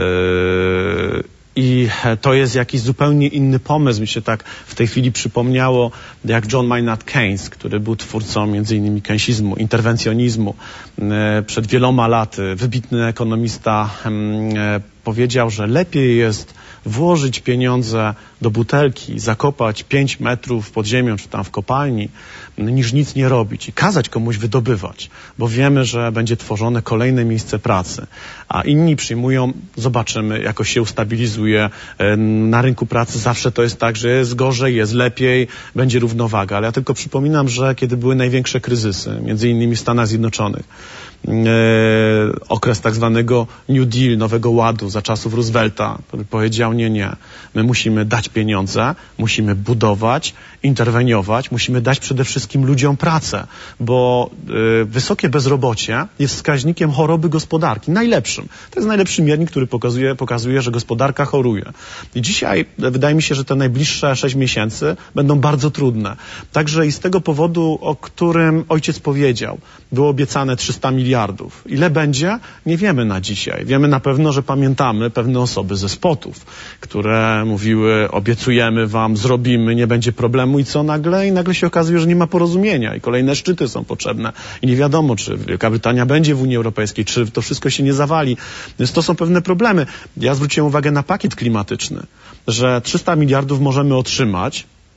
i to jest jakiś zupełnie inny pomysł. Mi się tak w tej chwili przypomniało, jak John Maynard Keynes, który był twórcą między innymi keynesizmu, interwencjonizmu. Przed wieloma laty wybitny ekonomista powiedział, że lepiej jest włożyć pieniądze do butelki, zakopać pięć metrów pod ziemią, czy tam w kopalni, niż nic nie robić i kazać komuś wydobywać, bo wiemy, że będzie tworzone kolejne miejsce pracy, a inni przyjmują, zobaczymy, jakoś się ustabilizuje na rynku pracy. Zawsze to jest tak, że jest gorzej, jest lepiej, będzie równowaga, ale ja tylko przypominam, że kiedy były największe kryzysy, między innymi w Stanach Zjednoczonych, E, okres tak zwanego New Deal, Nowego Ładu za czasów Roosevelta, który powiedział nie, nie, my musimy dać pieniądze, musimy budować, interweniować, musimy dać przede wszystkim ludziom pracę, bo e, wysokie bezrobocie jest wskaźnikiem choroby gospodarki, najlepszym. To jest najlepszy miernik, który pokazuje, pokazuje, że gospodarka choruje. I dzisiaj wydaje mi się, że te najbliższe sześć miesięcy będą bardzo trudne. Także i z tego powodu, o którym ojciec powiedział, było obiecane trzysta miliardów. Ile będzie? Nie wiemy na dzisiaj. Wiemy na pewno, że pamiętamy pewne osoby ze spotów, które mówiły, obiecujemy wam, zrobimy, nie będzie problemu i co nagle? I nagle się okazuje, że nie ma porozumienia i kolejne szczyty są potrzebne i nie wiadomo, czy Wielka Brytania będzie w Unii Europejskiej, czy to wszystko się nie zawali. Więc to są pewne problemy. Ja zwróciłem uwagę na pakiet klimatyczny, że trzysta miliardów możemy otrzymać,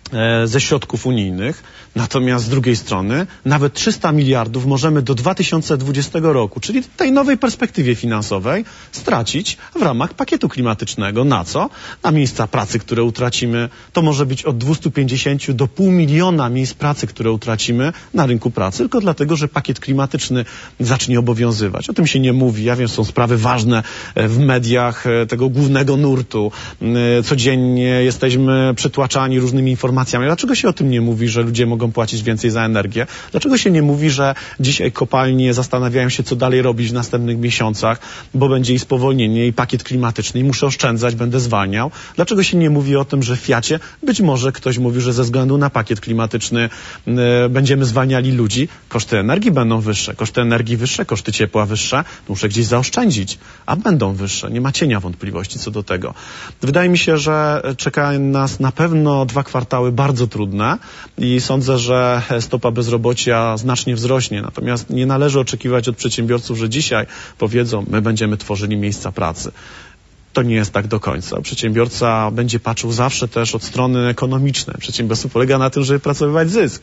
ze środków unijnych. Natomiast z drugiej strony nawet trzysta miliardów możemy do dwa tysiące dwudziestego roku, czyli tej nowej perspektywie finansowej, stracić w ramach pakietu klimatycznego. Na co? Na miejsca pracy, które utracimy. To może być od dwustu pięćdziesięciu do pół miliona miejsc pracy, które utracimy na rynku pracy, tylko dlatego, że pakiet klimatyczny zacznie obowiązywać. O tym się nie mówi. Ja wiem, są sprawy ważne w mediach tego głównego nurtu. Codziennie jesteśmy przytłaczani różnymi informacjami. Dlaczego się o tym nie mówi, że ludzie mogą płacić więcej za energię? Dlaczego się nie mówi, że dzisiaj kopalnie zastanawiają się, co dalej robić w następnych miesiącach, bo będzie i spowolnienie, i pakiet klimatyczny, i muszę oszczędzać, będę zwalniał? Dlaczego się nie mówi o tym, że w Fiacie być może ktoś mówi, że ze względu na pakiet klimatyczny y, będziemy zwalniali ludzi, koszty energii będą wyższe, koszty energii wyższe, koszty ciepła wyższe, muszę gdzieś zaoszczędzić, a będą wyższe, nie ma cienia wątpliwości co do tego. Wydaje mi się, że czekają nas na pewno dwa kwartały bardzo trudne i sądzę, że stopa bezrobocia znacznie wzrośnie. Natomiast nie należy oczekiwać od przedsiębiorców, że dzisiaj powiedzą, my będziemy tworzyli miejsca pracy. To nie jest tak do końca. Przedsiębiorca będzie patrzył zawsze też od strony ekonomicznej. Przedsiębiorstwo polega na tym, żeby pracować zysk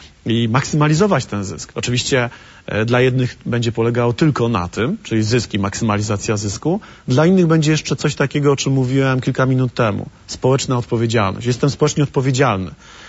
i maksymalizować ten zysk. Oczywiście e, dla jednych będzie polegało tylko na tym, czyli zysk i maksymalizacja zysku. Dla innych będzie jeszcze coś takiego, o czym mówiłem kilka minut temu. Społeczna odpowiedzialność. Jestem społecznie odpowiedzialny,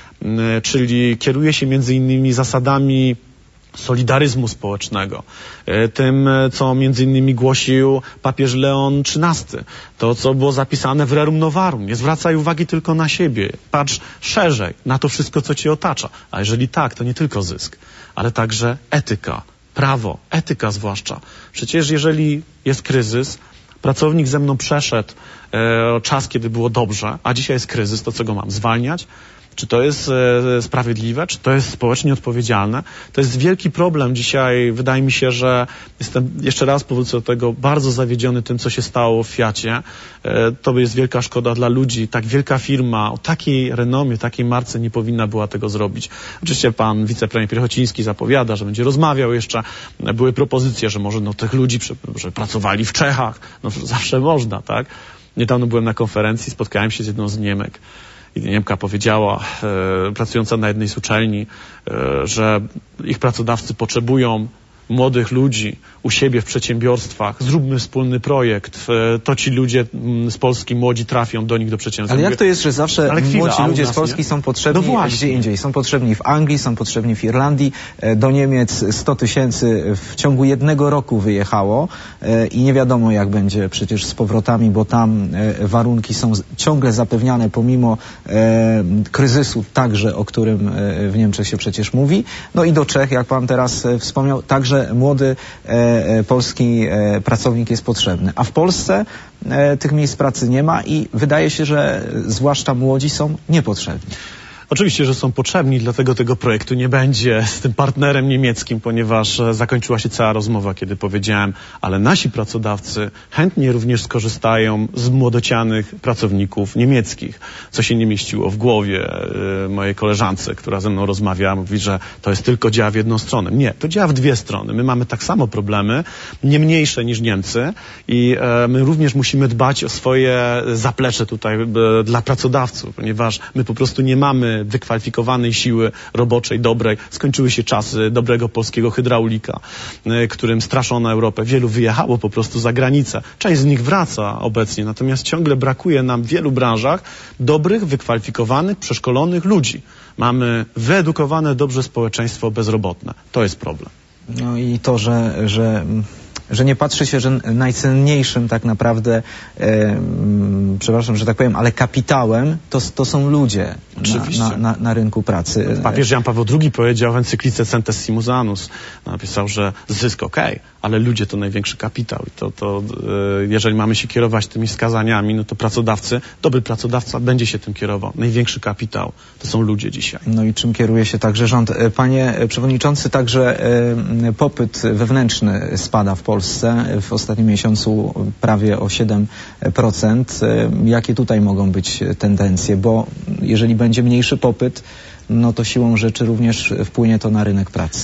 e, czyli kieruję się między innymi zasadami solidaryzmu społecznego. Tym, co między innymi głosił papież Leon trzynasty. To, co było zapisane w Rerum Novarum. Nie zwracaj uwagi tylko na siebie. Patrz szerzej na to wszystko, co cię otacza. A jeżeli tak, to nie tylko zysk, ale także etyka, prawo, etyka zwłaszcza. Przecież jeżeli jest kryzys, pracownik ze mną przeszedł e, czas, kiedy było dobrze, a dzisiaj jest kryzys, to co go mam? Zwalniać? Czy to jest e, sprawiedliwe? Czy to jest społecznie odpowiedzialne? To jest wielki problem dzisiaj. Wydaje mi się, że jestem, jeszcze raz powrócę do tego, bardzo zawiedziony tym, co się stało w Fiacie. E, to jest wielka szkoda dla ludzi. Tak wielka firma o takiej renomie, takiej marce nie powinna była tego zrobić. Oczywiście pan wicepremier Piechociński zapowiada, że będzie rozmawiał jeszcze. Były propozycje, że może no, tych ludzi, że pracowali w Czechach. No zawsze można, tak? Niedawno byłem na konferencji, spotkałem się z jedną z Niemek. I Niemka powiedziała, e, pracująca na jednej z uczelni, e, że ich pracodawcy potrzebują młodych ludzi u siebie w przedsiębiorstwach. Zróbmy wspólny projekt. E, to ci ludzie m, z Polski młodzi trafią do nich do przedsiębiorstw. Ale jak to jest, że zawsze Ale chwila, młodzi ludzie z Polski nie? są potrzebni no gdzie indziej? Są potrzebni w Anglii, są potrzebni w Irlandii. E, do Niemiec sto tysięcy w ciągu jednego roku wyjechało e, i nie wiadomo, jak będzie przecież z powrotami, bo tam e, warunki są z, ciągle zapewniane pomimo e, kryzysu także, o którym e, w Niemczech się przecież mówi. No i do Czech, jak pan teraz e, wspomniał, także młody e, polski e, pracownik jest potrzebny. A w Polsce e, tych miejsc pracy nie ma i wydaje się, że zwłaszcza młodzi są niepotrzebni. Oczywiście, że są potrzebni, dlatego tego projektu nie będzie z tym partnerem niemieckim, ponieważ zakończyła się cała rozmowa, kiedy powiedziałem, ale nasi pracodawcy chętnie również skorzystają z młodocianych pracowników niemieckich, co się nie mieściło w głowie y, mojej koleżance, która ze mną rozmawiała, mówi, że to jest tylko działa w jedną stronę. Nie, to działa w dwie strony. My mamy tak samo problemy, nie mniejsze niż Niemcy i y, my również musimy dbać o swoje zaplecze tutaj y, dla pracodawców, ponieważ my po prostu nie mamy wykwalifikowanej siły roboczej, dobrej. Skończyły się czasy dobrego polskiego hydraulika, którym straszono Europę. Wielu wyjechało po prostu za granicę. Część z nich wraca obecnie, natomiast ciągle brakuje nam w wielu branżach dobrych, wykwalifikowanych, przeszkolonych ludzi. Mamy wyedukowane dobrze społeczeństwo bezrobotne. To jest problem. No i to, że, że że nie patrzy się, że najcenniejszym tak naprawdę, e, przepraszam, że tak powiem, ale kapitałem to, to są ludzie na, na, na, na rynku pracy. Papież Jan Paweł drugi powiedział w encyklice Centesimus Annus, napisał, że zysk okej, okay, ale ludzie to największy kapitał. I to, to e, jeżeli mamy się kierować tymi wskazaniami, no to pracodawcy, dobry pracodawca będzie się tym kierował. Największy kapitał to są ludzie dzisiaj. No i czym kieruje się także rząd? Panie Przewodniczący, także e, popyt wewnętrzny spada w Polsce. W ostatnim miesiącu prawie o siedem procent. Jakie tutaj mogą być tendencje? Bo jeżeli będzie mniejszy popyt, no to siłą rzeczy również wpłynie to na rynek pracy.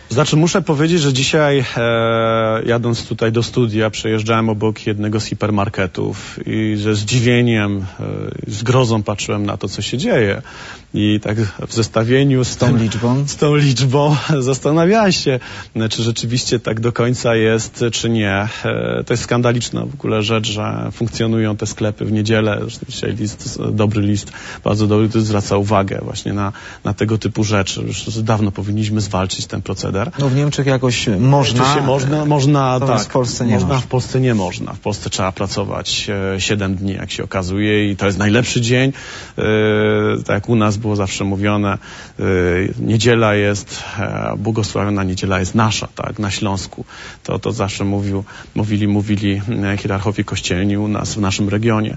Znaczy muszę powiedzieć, że dzisiaj e, jadąc tutaj do studia przejeżdżałem obok jednego z hipermarketów i ze zdziwieniem, e, z grozą patrzyłem na to, co się dzieje. I tak w zestawieniu z, z tą tym, liczbą, z tą liczbą zastanawiałem się, czy rzeczywiście tak do końca jest, czy nie. E, to jest skandaliczna w ogóle rzecz, że funkcjonują te sklepy w niedzielę. Dzisiaj list, dobry list, bardzo dobry, który zwraca uwagę właśnie na, na tego typu rzeczy. Już dawno powinniśmy zwalczyć ten proceder. No w Niemczech jakoś można. Się można, można tak. W Polsce nie można, można. W Polsce nie można. W Polsce trzeba pracować siedem dni, jak się okazuje, i to jest najlepszy dzień. E, tak jak u nas było zawsze mówione, e, niedziela jest e, błogosławiona, niedziela jest nasza, tak, na Śląsku. To, to zawsze mówił, mówili, mówili hierarchowie kościelni u nas, w naszym regionie.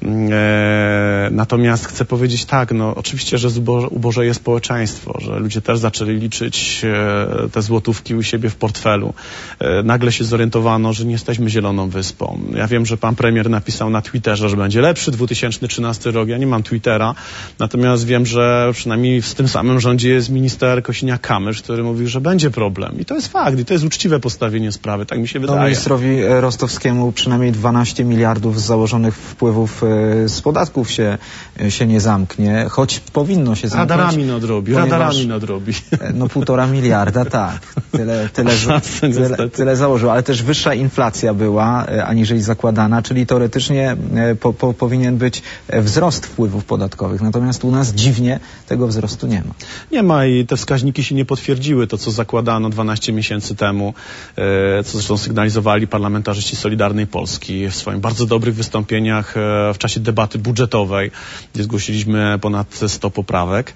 E, natomiast chcę powiedzieć tak, no oczywiście, że zuboże, ubożeje społeczeństwo, że ludzie też zaczęli liczyć e, te złotówki u siebie w portfelu. E, nagle się zorientowano, że nie jesteśmy zieloną wyspą. Ja wiem, że pan premier napisał na Twitterze, że będzie lepszy dwa tysiące trzynasty rok. Ja nie mam Twittera, natomiast wiem, że przynajmniej w tym samym rządzie jest minister Kosiniak-Kamysz, który mówi, że będzie problem. I to jest fakt, i to jest uczciwe postawienie sprawy, tak mi się wydaje. No, ministrowi Rostowskiemu przynajmniej dwanaście miliardów z założonych wpływów z podatków się, się nie zamknie, choć powinno się zamknąć. Radarami nadrobi, radarami nadrobi. No półtora miliarda, tak. Tyle, tyle, tyle, tyle założył, ale też wyższa inflacja była aniżeli zakładana, czyli teoretycznie po, po, powinien być wzrost wpływów podatkowych. Natomiast u nas dziwnie tego wzrostu nie ma. Nie ma i te wskaźniki się nie potwierdziły. To, co zakładano dwanaście miesięcy temu, co zresztą sygnalizowali parlamentarzyści Solidarnej Polski w swoich bardzo dobrych wystąpieniach w czasie debaty budżetowej, gdzie zgłosiliśmy ponad sto poprawek,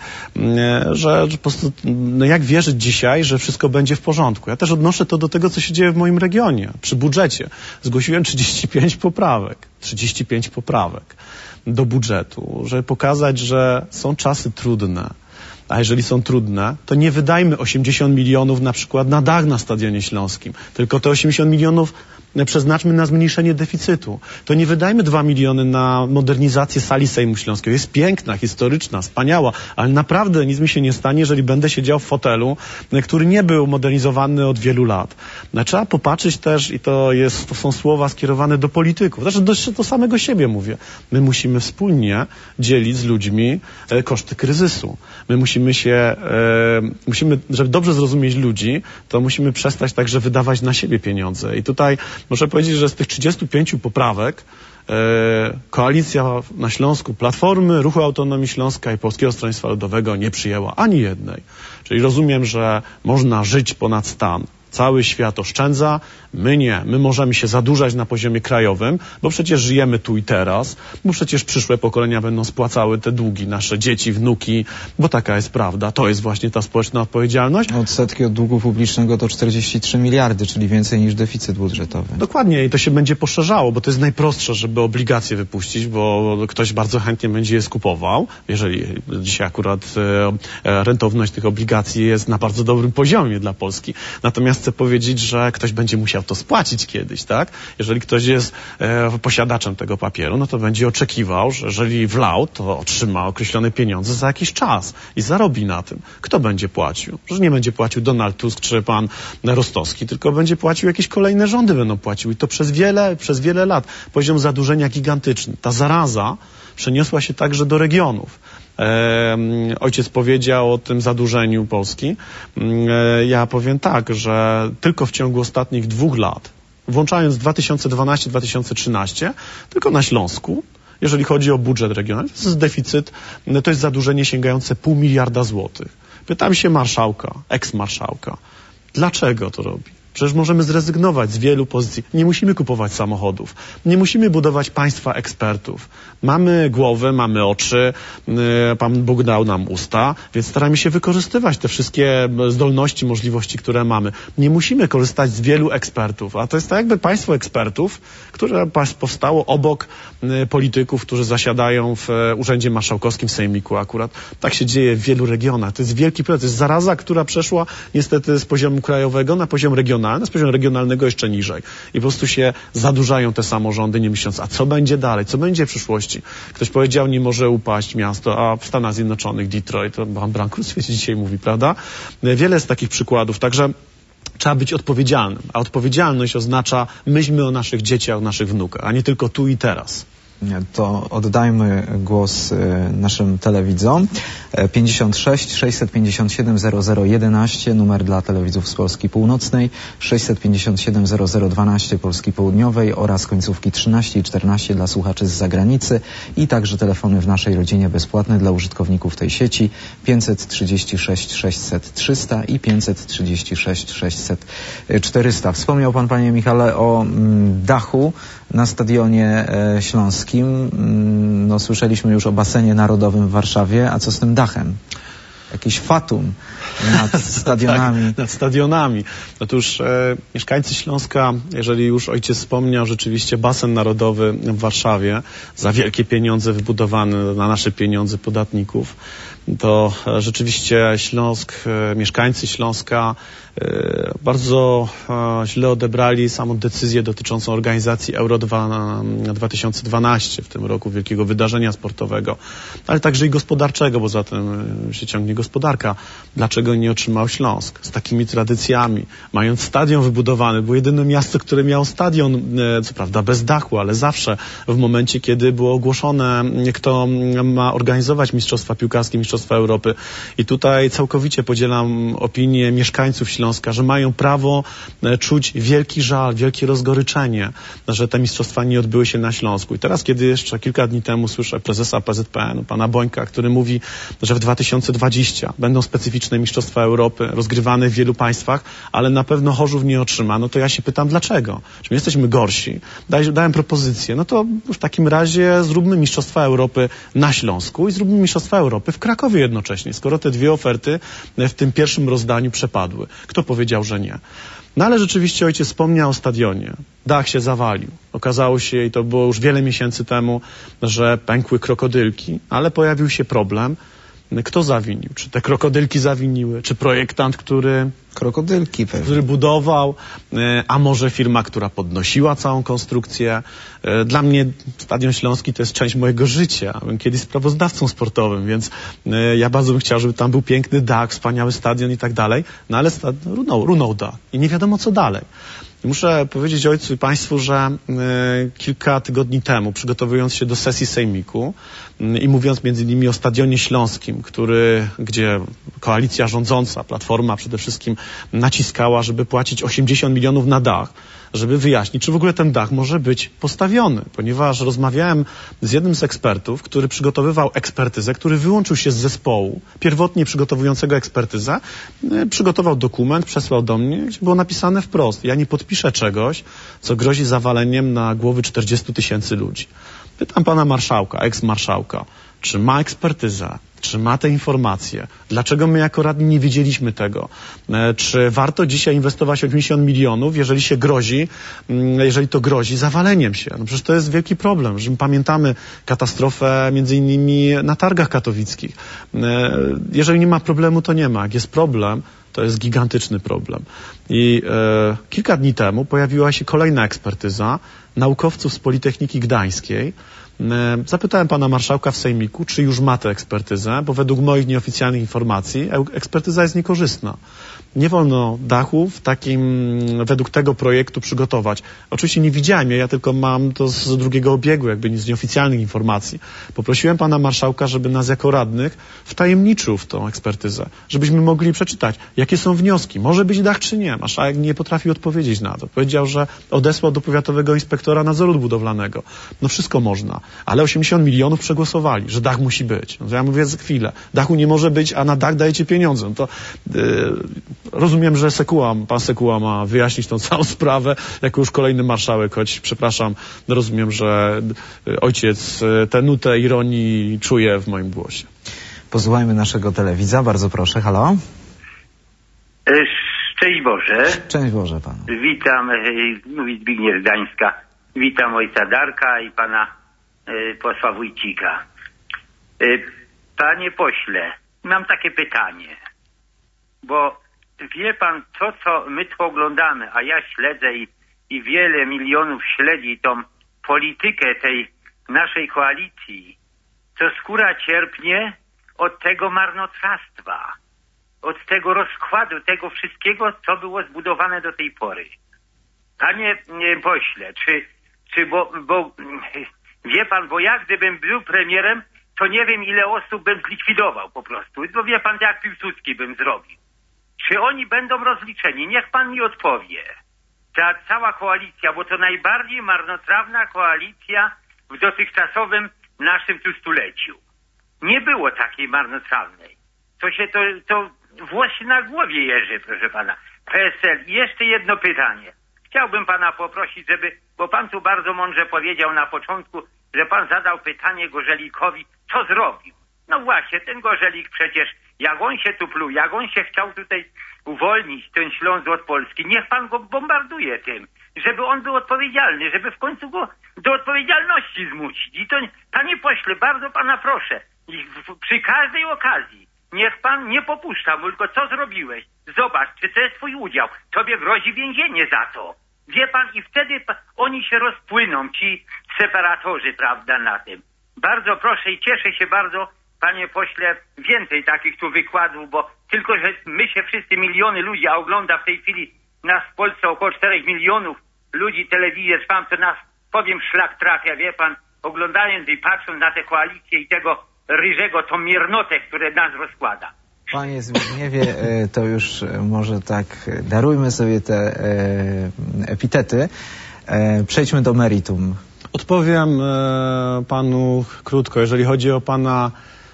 że, że po prostu, no jak wierzyć dzisiaj, że wszystko będzie w porządku. Ja też odnoszę to do tego, co się dzieje w moim regionie. Przy budżecie zgłosiłem trzydzieści pięć poprawek. trzydzieści pięć poprawek do budżetu, żeby pokazać, że są czasy trudne. A jeżeli są trudne, to nie wydajmy osiemdziesiąt milionów na przykład na dach na Stadionie Śląskim, tylko te osiemdziesiąt milionów przeznaczmy na zmniejszenie deficytu. To nie wydajmy dwa miliony na modernizację sali Sejmu Śląskiego. Jest piękna, historyczna, wspaniała, ale naprawdę nic mi się nie stanie, jeżeli będę siedział w fotelu, który nie był modernizowany od wielu lat. No, trzeba popatrzeć też, i to, jest, to są słowa skierowane do polityków, znaczy do, do samego siebie mówię. My musimy wspólnie dzielić z ludźmi e, koszty kryzysu. My musimy się, e, musimy, żeby dobrze zrozumieć ludzi, to musimy przestać także wydawać na siebie pieniądze. I tutaj muszę powiedzieć, że z tych trzydziestu pięciu poprawek e, koalicja na Śląsku Platformy, Ruchu Autonomii Śląska i Polskiego Stronnictwa Ludowego nie przyjęła ani jednej. Czyli rozumiem, że można żyć ponad stan. Cały świat oszczędza, my nie. My możemy się zadłużać na poziomie krajowym, bo przecież żyjemy tu i teraz, bo przecież przyszłe pokolenia będą spłacały te długi, nasze dzieci, wnuki, bo taka jest prawda. To jest właśnie ta społeczna odpowiedzialność. Odsetki od długu publicznego to czterdzieści trzy miliardy, czyli więcej niż deficyt budżetowy. Dokładnie i to się będzie poszerzało, bo to jest najprostsze, żeby obligacje wypuścić, bo ktoś bardzo chętnie będzie je skupował. Jeżeli dzisiaj akurat e, rentowność tych obligacji jest na bardzo dobrym poziomie dla Polski. Natomiast chcę powiedzieć, że ktoś będzie musiał to spłacić kiedyś, tak? Jeżeli ktoś jest e, posiadaczem tego papieru, no to będzie oczekiwał, że jeżeli wlał, to otrzyma określone pieniądze za jakiś czas i zarobi na tym. Kto będzie płacił? Że nie będzie płacił Donald Tusk czy pan Rostowski, tylko będzie płacił jakieś kolejne rządy będą płaciły i to przez wiele, przez wiele lat. Poziom zadłużenia gigantyczny. Ta zaraza przeniosła się także do regionów. E, ojciec powiedział o tym zadłużeniu Polski. E, ja powiem tak, że tylko w ciągu ostatnich dwóch lat, włączając dwa tysiące dwunasty do dwa tysiące trzynastego, tylko na Śląsku, jeżeli chodzi o budżet regionalny, to jest deficyt, to jest zadłużenie sięgające pół miliarda złotych. Pytam się marszałka, eks-marszałka, dlaczego to robi? Przecież możemy zrezygnować z wielu pozycji. Nie musimy kupować samochodów. Nie musimy budować państwa ekspertów. Mamy głowę, mamy oczy, Pan Bóg dał nam usta, więc staramy się wykorzystywać te wszystkie zdolności, możliwości, które mamy. Nie musimy korzystać z wielu ekspertów, a to jest tak jakby państwo ekspertów, które powstało obok polityków, którzy zasiadają w Urzędzie Marszałkowskim w Sejmiku akurat. Tak się dzieje w wielu regionach. To jest wielki problem. To jest zaraza, która przeszła niestety z poziomu krajowego na poziom regionalny. regionalne, z poziomu regionalnego jeszcze niżej. I po prostu się zadłużają te samorządy, nie myśląc, a co będzie dalej, co będzie w przyszłości. Ktoś powiedział, nie może upaść miasto, a w Stanach Zjednoczonych Detroit, to bankructwie się dzisiaj mówi, prawda? Wiele jest takich przykładów, także trzeba być odpowiedzialnym, a odpowiedzialność oznacza myślmy o naszych dzieciach, o naszych wnukach, a nie tylko tu i teraz. To oddajmy głos naszym telewidzom. pięćdziesiąt sześć sześćset pięćdziesiąt siedem zero zero jedenaście, numer dla telewidzów z Polski Północnej, sześćset pięćdziesiąt siedem zero zero dwanaście Polski Południowej oraz końcówki trzynaście i czternaście dla słuchaczy z zagranicy i także telefony w naszej rodzinie bezpłatne dla użytkowników tej sieci pięćset trzydzieści sześć sześćset trzysta i pięćset trzydzieści sześć sześćset czterysta. Wspomniał pan, panie Michale, o mm, dachu na Stadionie e, Śląskim. Mm, no, słyszeliśmy już o basenie narodowym w Warszawie, a co z tym dachem? Jakiś fatum nad stadionami. Tak, nad stadionami. Otóż e, mieszkańcy Śląska, jeżeli już ojciec wspomniał, rzeczywiście basen narodowy w Warszawie za wielkie pieniądze wybudowany na nasze pieniądze podatników, to e, rzeczywiście Śląsk, e, mieszkańcy Śląska e, bardzo e, źle odebrali samą decyzję dotyczącą organizacji Euro dwa tysiące dwanaście w tym roku, wielkiego wydarzenia sportowego, ale także i gospodarczego, bo za tym się ciągnie gospodarka. Dlaczego nie otrzymał Śląsk? Z takimi tradycjami, mając stadion wybudowany, było jedyne miasto, które miało stadion, co prawda bez dachu, ale zawsze w momencie, kiedy było ogłoszone, kto ma organizować Mistrzostwa Piłkarskie, Mistrzostwa Europy. I tutaj całkowicie podzielam opinię mieszkańców Śląska, że mają prawo czuć wielki żal, wielkie rozgoryczenie, że te mistrzostwa nie odbyły się na Śląsku. I teraz, kiedy jeszcze kilka dni temu słyszę prezesa P Z P N u, pana Bońka, który mówi, że w dwa tysiące dwudziestym będą specyficzne Mistrzostwa Europy rozgrywane w wielu państwach, ale na pewno Chorzów nie otrzyma. No to ja się pytam, dlaczego? Czy my jesteśmy gorsi? Daj, dałem propozycję. No to w takim razie zróbmy Mistrzostwa Europy na Śląsku i zróbmy Mistrzostwa Europy w Krakowie jednocześnie, skoro te dwie oferty w tym pierwszym rozdaniu przepadły. Kto powiedział, że nie? No ale rzeczywiście ojciec wspomniał o stadionie. Dach się zawalił. Okazało się, i to było już wiele miesięcy temu, że pękły krokodylki, ale pojawił się problem. Kto zawinił? Czy te krokodylki zawiniły? Czy projektant, który... Krokodylki pewnie. Który budował, a może firma, która podnosiła całą konstrukcję. Dla mnie Stadion Śląski to jest część mojego życia. Byłem kiedyś sprawozdawcą sportowym, więc ja bardzo bym chciał, żeby tam był piękny dach, wspaniały stadion i tak dalej. No ale stadion runął, runął dach i nie wiadomo co dalej. Muszę powiedzieć ojcu i państwu, że y, kilka tygodni temu, przygotowując się do sesji sejmiku y, i mówiąc między innymi o Stadionie Śląskim, który, gdzie koalicja rządząca, Platforma przede wszystkim naciskała, żeby płacić osiemdziesiąt milionów na dach, żeby wyjaśnić, czy w ogóle ten dach może być postawiony, ponieważ rozmawiałem z jednym z ekspertów, który przygotowywał ekspertyzę, który wyłączył się z zespołu pierwotnie przygotowującego ekspertyzę, przygotował dokument, przesłał do mnie, gdzie było napisane wprost: ja nie podpiszę czegoś, co grozi zawaleniem na głowy czterdziestu tysięcy ludzi. Pytam pana marszałka, eks-marszałka, czy ma ekspertyzę, czy ma te informacje, dlaczego my jako radni nie wiedzieliśmy tego, e, czy warto dzisiaj inwestować osiemdziesiąt milionów, jeżeli się grozi, mm, jeżeli to grozi zawaleniem się. No przecież to jest wielki problem, że my pamiętamy katastrofę między innymi na targach katowickich. E, jeżeli nie ma problemu, to nie ma. Jak jest problem, to jest gigantyczny problem. I e, kilka dni temu pojawiła się kolejna ekspertyza naukowców z Politechniki Gdańskiej. Zapytałem pana marszałka w sejmiku, czy już ma tę ekspertyzę, bo według moich nieoficjalnych informacji ekspertyza jest niekorzystna. Nie wolno dachu w takim, według tego projektu przygotować. Oczywiście nie widziałem je, ja tylko mam to z drugiego obiegu, jakby z nieoficjalnych informacji. Poprosiłem pana marszałka, żeby nas jako radnych wtajemniczył w tą ekspertyzę, żebyśmy mogli przeczytać, jakie są wnioski. Może być dach czy nie. Marszałek nie potrafił odpowiedzieć na to. Powiedział, że odesłał do powiatowego inspektora nadzoru budowlanego. No wszystko można, ale osiemdziesiąt milionów przegłosowali, że dach musi być. No to ja mówię za chwilę, dachu nie może być, a na dach dajecie pieniądze. No to yy, rozumiem, że Sekuła, pan Sekuła ma wyjaśnić tą całą sprawę, jako już kolejny marszałek, choć przepraszam, rozumiem, że ojciec tę nutę ironii czuje w moim głosie. Posłuchajmy naszego telewidza, bardzo proszę, halo. Szczęść Boże. Szczęść Boże panu. Witam, mówi Zbigniew z Gdańska. Witam ojca Darka i pana y, posła Wójcika. Y, panie pośle, mam takie pytanie, bo wie pan, to co my tu oglądamy, a ja śledzę i, i wiele milionów śledzi tą politykę tej naszej koalicji, to skóra cierpnie od tego marnotrawstwa, od tego rozkładu, tego wszystkiego, co było zbudowane do tej pory. Panie nie, pośle, czy, czy bo, bo wie pan, bo ja gdybym był premierem, to nie wiem ile osób bym zlikwidował po prostu. Bo wie pan, jak Piłsudski bym zrobił. Czy oni będą rozliczeni? Niech pan mi odpowie. Ta cała koalicja, bo to najbardziej marnotrawna koalicja w dotychczasowym naszym tu stuleciu. Nie było takiej marnotrawnej. To się to, to włos się na głowie jeży, proszę pana. P S L. I jeszcze jedno pytanie. Chciałbym pana poprosić, żeby, bo pan tu bardzo mądrze powiedział na początku, że pan zadał pytanie Gorzelikowi, co zrobił. No właśnie, ten Gorzelik przecież, jak on się tu pluł, jak on się chciał tutaj uwolnić, ten Śląsk od Polski, niech pan go bombarduje tym, żeby on był odpowiedzialny, żeby w końcu go do odpowiedzialności zmusić. I to, panie pośle, bardzo pana proszę, przy każdej okazji, niech pan nie popuszcza mu, tylko co zrobiłeś? Zobacz, czy to jest twój udział. Tobie grozi więzienie za to. Wie pan, i wtedy pa, oni się rozpłyną, ci separatorzy, prawda, na tym. Bardzo proszę i cieszę się bardzo, panie pośle, więcej takich tu wykładów, bo tylko, że my się wszyscy, miliony ludzi, a ogląda w tej chwili nas w Polsce około czterech milionów ludzi telewizję trwam, to nas, powiem, szlak trafia, wie pan, oglądając i patrząc na tę koalicję i tego ryżego, tą miernotę, które nas rozkłada. Panie Zbigniewie, to już może tak darujmy sobie te epitety. Przejdźmy do meritum. Odpowiem panu krótko. Jeżeli chodzi o pana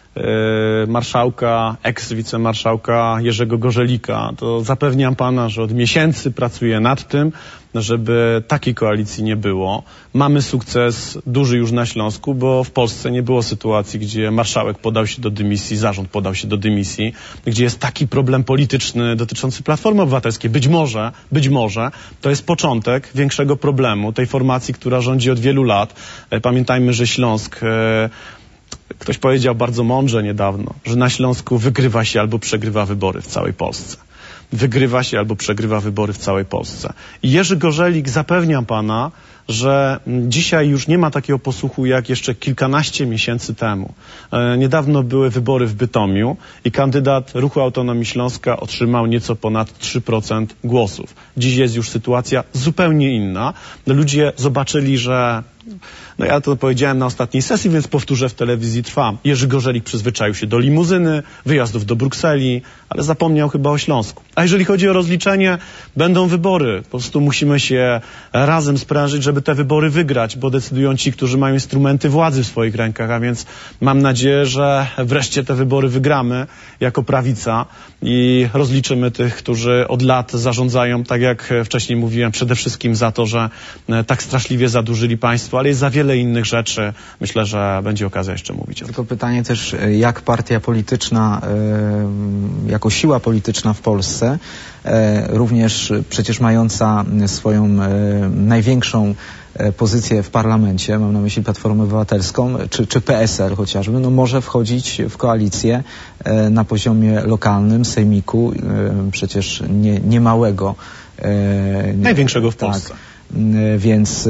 marszałka, eks-wicemarszałka Jerzego Gorzelika, to zapewniam pana, że od miesięcy pracuję nad tym, żeby takiej koalicji nie było. Mamy sukces duży już na Śląsku, bo w Polsce nie było sytuacji, gdzie marszałek podał się do dymisji, zarząd podał się do dymisji, gdzie jest taki problem polityczny dotyczący Platformy Obywatelskiej. Być może, być może to jest początek większego problemu tej formacji, która rządzi od wielu lat. Pamiętajmy, że Śląsk... Ktoś powiedział bardzo mądrze niedawno, że na Śląsku wygrywa się albo przegrywa wybory w całej Polsce. Wygrywa się albo przegrywa wybory w całej Polsce. I Jerzy Gorzelik, zapewniam pana, że dzisiaj już nie ma takiego posłuchu jak jeszcze kilkanaście miesięcy temu. E, niedawno były wybory w Bytomiu i kandydat Ruchu Autonomii Śląska otrzymał nieco ponad trzy procent głosów. Dziś jest już sytuacja zupełnie inna. Ludzie zobaczyli, że... No ja to powiedziałem na ostatniej sesji, więc powtórzę, w telewizji Trwam. Jerzy Gorzelik przyzwyczaił się do limuzyny, wyjazdów do Brukseli, ale zapomniał chyba o Śląsku. A jeżeli chodzi o rozliczenie, będą wybory. Po prostu musimy się razem sprężyć, żeby te wybory wygrać, bo decydują ci, którzy mają instrumenty władzy w swoich rękach, a więc mam nadzieję, że wreszcie te wybory wygramy jako prawica i rozliczymy tych, którzy od lat zarządzają, tak jak wcześniej mówiłem, przede wszystkim za to, że tak straszliwie zadłużyli państwo, ale jest za wiele innych rzeczy. Myślę, że będzie okazja jeszcze mówić o tym. Tylko pytanie też, jak partia polityczna, jako siła polityczna w Polsce, również przecież mająca swoją największą pozycję w parlamencie, mam na myśli Platformę Obywatelską, czy, czy P S L chociażby, no może wchodzić w koalicję na poziomie lokalnym, sejmiku, przecież nie, nie małego. Największego w Polsce. Tak. Więc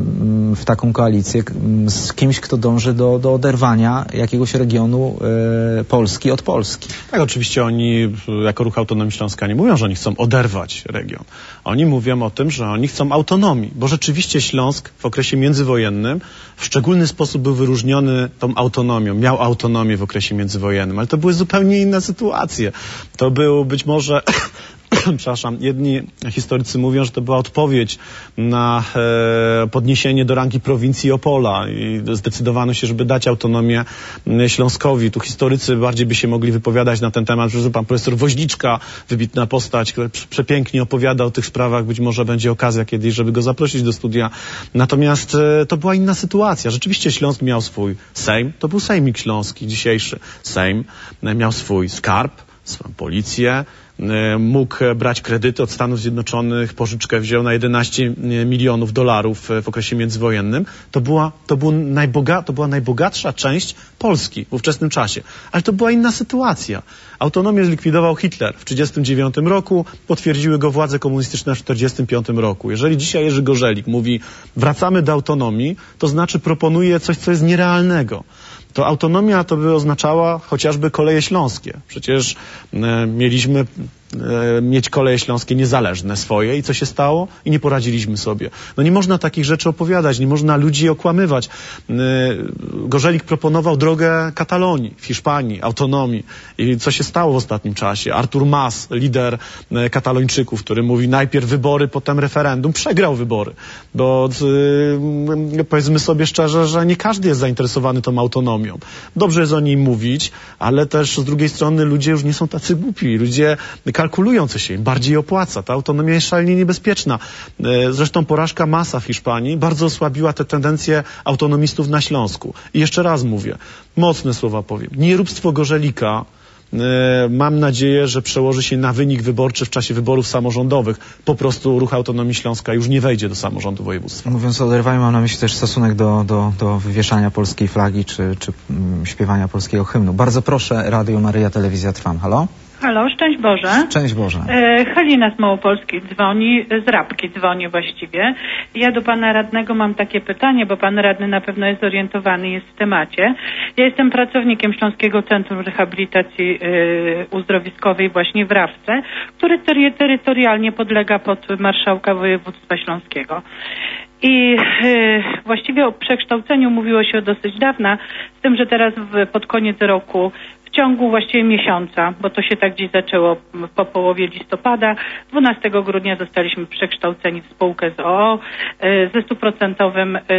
w taką koalicję z kimś, kto dąży do, do oderwania jakiegoś regionu e, Polski od Polski. Tak, oczywiście oni jako Ruch Autonomii Śląska nie mówią, że oni chcą oderwać region. Oni mówią o tym, że oni chcą autonomii, bo rzeczywiście Śląsk w okresie międzywojennym w szczególny sposób był wyróżniony tą autonomią, miał autonomię w okresie międzywojennym, ale to były zupełnie inne sytuacje. To był być może... Przepraszam, jedni historycy mówią, że to była odpowiedź na e, podniesienie do rangi prowincji Opola i zdecydowano się, żeby dać autonomię Śląskowi. Tu historycy bardziej by się mogli wypowiadać na ten temat, że pan profesor Woźniczka, wybitna postać, która przepięknie opowiada o tych sprawach, być może będzie okazja kiedyś, żeby go zaprosić do studia. Natomiast e, to była inna sytuacja. Rzeczywiście Śląsk miał swój Sejm, to był Sejmik Śląski, dzisiejszy Sejm, miał swój skarb, swoją policję, mógł brać kredyty od Stanów Zjednoczonych, pożyczkę wziął na jedenaście milionów dolarów w okresie międzywojennym. To była, to, był najboga, to była najbogatsza część Polski w ówczesnym czasie. Ale to była inna sytuacja. Autonomię zlikwidował Hitler w tysiąc dziewięćset trzydziestym dziewiątym roku, potwierdziły go władze komunistyczne w tysiąc dziewięćset czterdziestym piątym roku. Jeżeli dzisiaj Jerzy Gorzelik mówi, wracamy do autonomii, to znaczy proponuje coś, co jest nierealnego. To autonomia to by oznaczała chociażby Koleje Śląskie. Przecież e, mieliśmy e, mieć Koleje Śląskie niezależne swoje i co się stało? I nie poradziliśmy sobie. No nie można takich rzeczy opowiadać, nie można ludzi okłamywać. E, Gorzelik proponował drogę Katalonii, w Hiszpanii, autonomii. I co się stało w ostatnim czasie? Artur Mas, lider e, Katalończyków, który mówi najpierw wybory, potem referendum, przegrał wybory. Bo e, powiedzmy sobie szczerze, że nie każdy jest zainteresowany tą autonomią. Dobrze jest o niej mówić, ale też z drugiej strony ludzie już nie są tacy głupi. Ludzie kalkulują, co się im bardziej opłaca. Ta autonomia jest szalenie niebezpieczna. Zresztą porażka Masa w Hiszpanii bardzo osłabiła te tendencje autonomistów na Śląsku. I jeszcze raz mówię, mocne słowa powiem. Nieróbstwo Gorzelika mam nadzieję, że przełoży się na wynik wyborczy w czasie wyborów samorządowych. Po prostu Ruch Autonomii Śląska już nie wejdzie do samorządu województwa. Mówiąc o oderwaniu, mam na myśli też stosunek do, do, do wywieszania polskiej flagi czy, czy mm, śpiewania polskiego hymnu. Bardzo proszę, Radio Maryja, Telewizja Trwam. Halo? Halo, szczęść Boże. Szczęść Boże. E, Halina z Małopolski dzwoni, z Rabki dzwoni właściwie. Ja do pana radnego mam takie pytanie, bo pan radny na pewno jest zorientowany, jest w temacie. Ja jestem pracownikiem Śląskiego Centrum Rehabilitacji e, Uzdrowiskowej właśnie w Rawce, który tery, terytorialnie podlega pod marszałka województwa śląskiego. I y, właściwie o przekształceniu mówiło się od dosyć dawna, z tym, że teraz w, pod koniec roku, w ciągu właściwie miesiąca, bo to się tak gdzieś zaczęło po połowie listopada, dwunastego grudnia zostaliśmy przekształceni w spółkę z o o y, ze stuprocentowym y,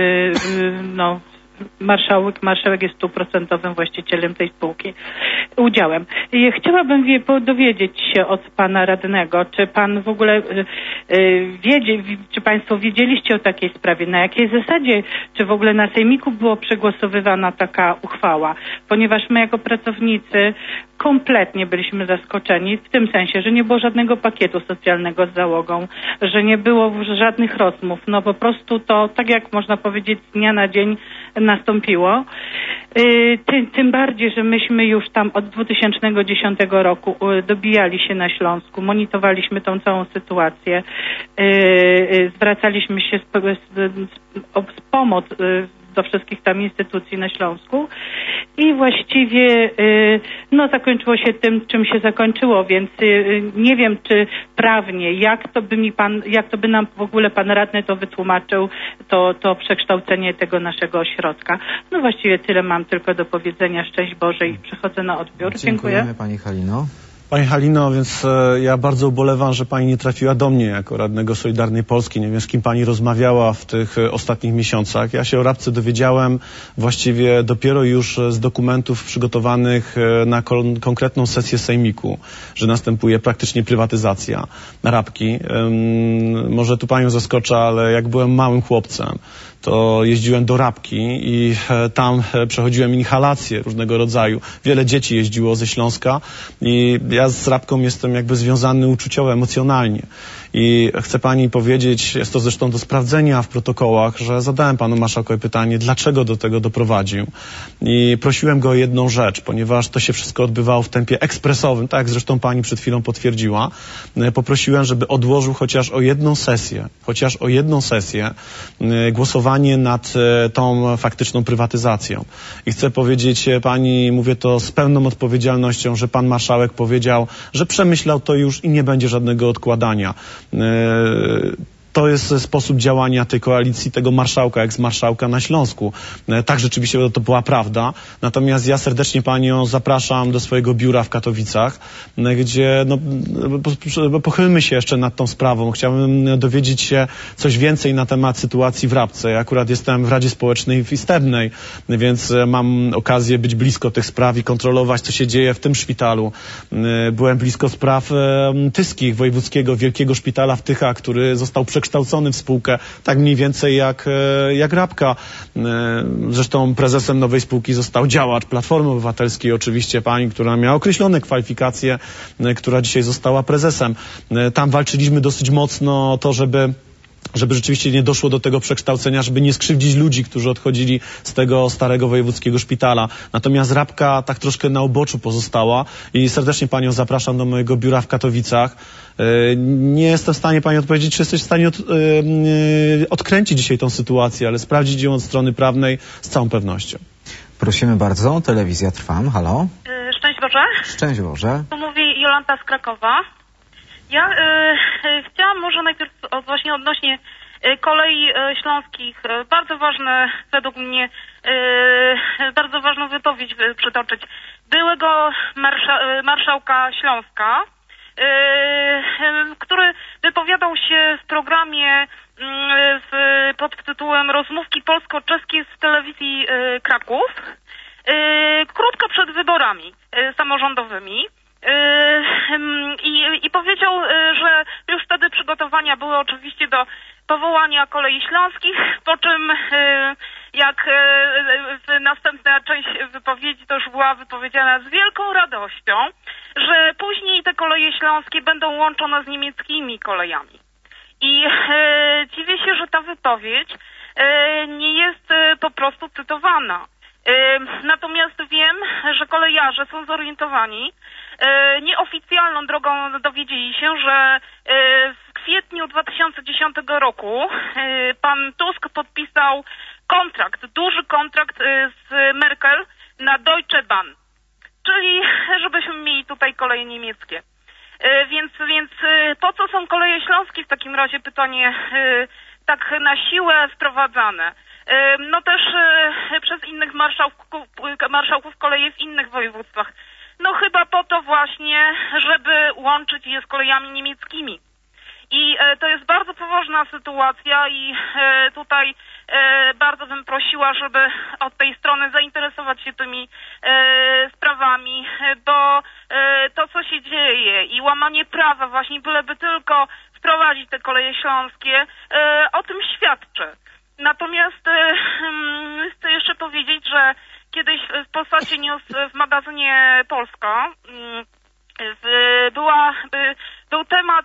y, no, marszałek, marszałek jest stuprocentowym właścicielem tej spółki, udziałem. I chciałabym wie, dowiedzieć się od pana radnego, czy pan w ogóle y, y, wiedzie, czy państwo wiedzieliście o takiej sprawie, na jakiej zasadzie, czy w ogóle na sejmiku była przegłosowywana taka uchwała, ponieważ my jako pracownicy kompletnie byliśmy zaskoczeni w tym sensie, że nie było żadnego pakietu socjalnego z załogą, że nie było żadnych rozmów. No po prostu to, tak jak można powiedzieć, z dnia na dzień nastąpiło. Yy, tym, tym bardziej, że myśmy już tam od dwa tysiące dziesiątego roku yy, dobijali się na Śląsku, monitorowaliśmy tą całą sytuację, yy, yy, zwracaliśmy się z, z, z, o z pomoc yy, do wszystkich tam instytucji na Śląsku i właściwie no zakończyło się tym, czym się zakończyło, więc nie wiem, czy prawnie, jak to by mi pan, jak to by nam w ogóle pan radny to wytłumaczył, to, to przekształcenie tego naszego ośrodka. No właściwie tyle mam tylko do powiedzenia. Szczęść Boże i przechodzę na odbiór. Dziękujemy. Dziękuję. Pani Halino. Pani Halino, więc e, ja bardzo ubolewam, że pani nie trafiła do mnie jako radnego Solidarnej Polski. Nie wiem, z kim pani rozmawiała w tych e, ostatnich miesiącach. Ja się o Rabce dowiedziałem właściwie dopiero już z dokumentów przygotowanych e, na kon konkretną sesję sejmiku, że następuje praktycznie prywatyzacja Rabki. E, może tu panią zaskoczę, ale jak byłem małym chłopcem, to jeździłem do Rabki i e, tam e, przechodziłem inhalacje różnego rodzaju. Wiele dzieci jeździło ze Śląska i ja z Rabką jestem jakby związany uczuciowo, emocjonalnie. I chcę pani powiedzieć, jest to zresztą do sprawdzenia w protokołach, że zadałem panu marszałkowi pytanie, dlaczego do tego doprowadził. I prosiłem go o jedną rzecz, ponieważ to się wszystko odbywało w tempie ekspresowym, tak jak zresztą pani przed chwilą potwierdziła. Poprosiłem, żeby odłożył chociaż o jedną sesję, chociaż o jedną sesję głosowanie nad tą faktyczną prywatyzacją. I chcę powiedzieć pani, mówię to z pełną odpowiedzialnością, że pan marszałek powiedział, że przemyślał to już i nie będzie żadnego odkładania. To jest sposób działania tej koalicji, tego marszałka, eks-marszałka na Śląsku. Tak, rzeczywiście to była prawda. Natomiast ja serdecznie panią zapraszam do swojego biura w Katowicach, gdzie no, pochylmy się jeszcze nad tą sprawą. Chciałbym dowiedzieć się coś więcej na temat sytuacji w Rabce. Ja akurat jestem w Radzie Społecznej w Istebnej, więc mam okazję być blisko tych spraw i kontrolować, co się dzieje w tym szpitalu. Byłem blisko spraw Tyskich, wojewódzkiego wielkiego szpitala w Tychach, który został przekształcony przekształcony w spółkę, tak mniej więcej jak, jak Rabka. Zresztą prezesem nowej spółki został działacz Platformy Obywatelskiej, oczywiście pani, która miała określone kwalifikacje, która dzisiaj została prezesem. Tam walczyliśmy dosyć mocno o to, żeby żeby rzeczywiście nie doszło do tego przekształcenia, żeby nie skrzywdzić ludzi, którzy odchodzili z tego starego wojewódzkiego szpitala. Natomiast Rabka tak troszkę na uboczu pozostała i serdecznie panią zapraszam do mojego biura w Katowicach. Nie jestem w stanie pani odpowiedzieć, czy jesteś w stanie od, yy, odkręcić dzisiaj tą sytuację, ale sprawdzić ją od strony prawnej z całą pewnością. Prosimy bardzo, telewizja Trwam, halo. Szczęść Boże. Szczęść Boże. Tu mówi Jolanta z Krakowa. Ja y, chciałam może najpierw od, właśnie odnośnie y, kolei y, śląskich. Y, bardzo ważne, według mnie, y, bardzo ważną wypowiedź y, przytoczyć. Byłego marsza, y, marszałka Śląska, y, y, który wypowiadał się w programie y, z, pod tytułem Rozmówki polsko-czeskie z telewizji y, Kraków, y, krótko przed wyborami y, samorządowymi. I, i powiedział, że już wtedy przygotowania były oczywiście do powołania kolei śląskich, po czym jak następna część wypowiedzi to już była wypowiedziana z wielką radością, że później te koleje śląskie będą łączone z niemieckimi kolejami. I dziwię się, że ta wypowiedź nie jest po prostu cytowana. Natomiast wiem, że kolejarze są zorientowani. Nieoficjalną drogą dowiedzieli się, że w kwietniu dwa tysiące dziesiątego roku pan Tusk podpisał kontrakt, duży kontrakt z Merkel na Deutsche Bahn, czyli żebyśmy mieli tutaj koleje niemieckie. Więc, więc po co są koleje śląskie w takim razie, pytanie tak na siłę wprowadzane? No też przez innych marszałków, marszałków koleje w innych województwach. No chyba po to właśnie, żeby łączyć je z kolejami niemieckimi. I e, to jest bardzo poważna sytuacja i e, tutaj e, bardzo bym prosiła, żeby od tej strony zainteresować się tymi e, sprawami, bo e, to, co się dzieje i łamanie prawa właśnie, byleby tylko wprowadzić te koleje śląskie, e, o tym świadczy. Natomiast e, chcę jeszcze powiedzieć, że kiedyś w Polsacie News w magazynie Polska była, był temat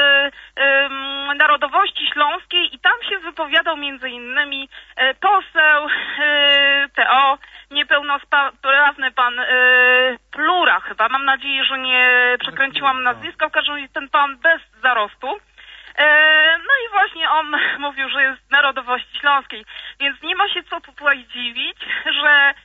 narodowości śląskiej i tam się wypowiadał między innymi poseł T O, niepełnosprawny pan Plura chyba. Mam nadzieję, że nie przekręciłam nazwiska, w każdym razie ten pan bez zarostu. No i właśnie on mówił, że jest z narodowości śląskiej, więc nie ma się co tutaj dziwić, że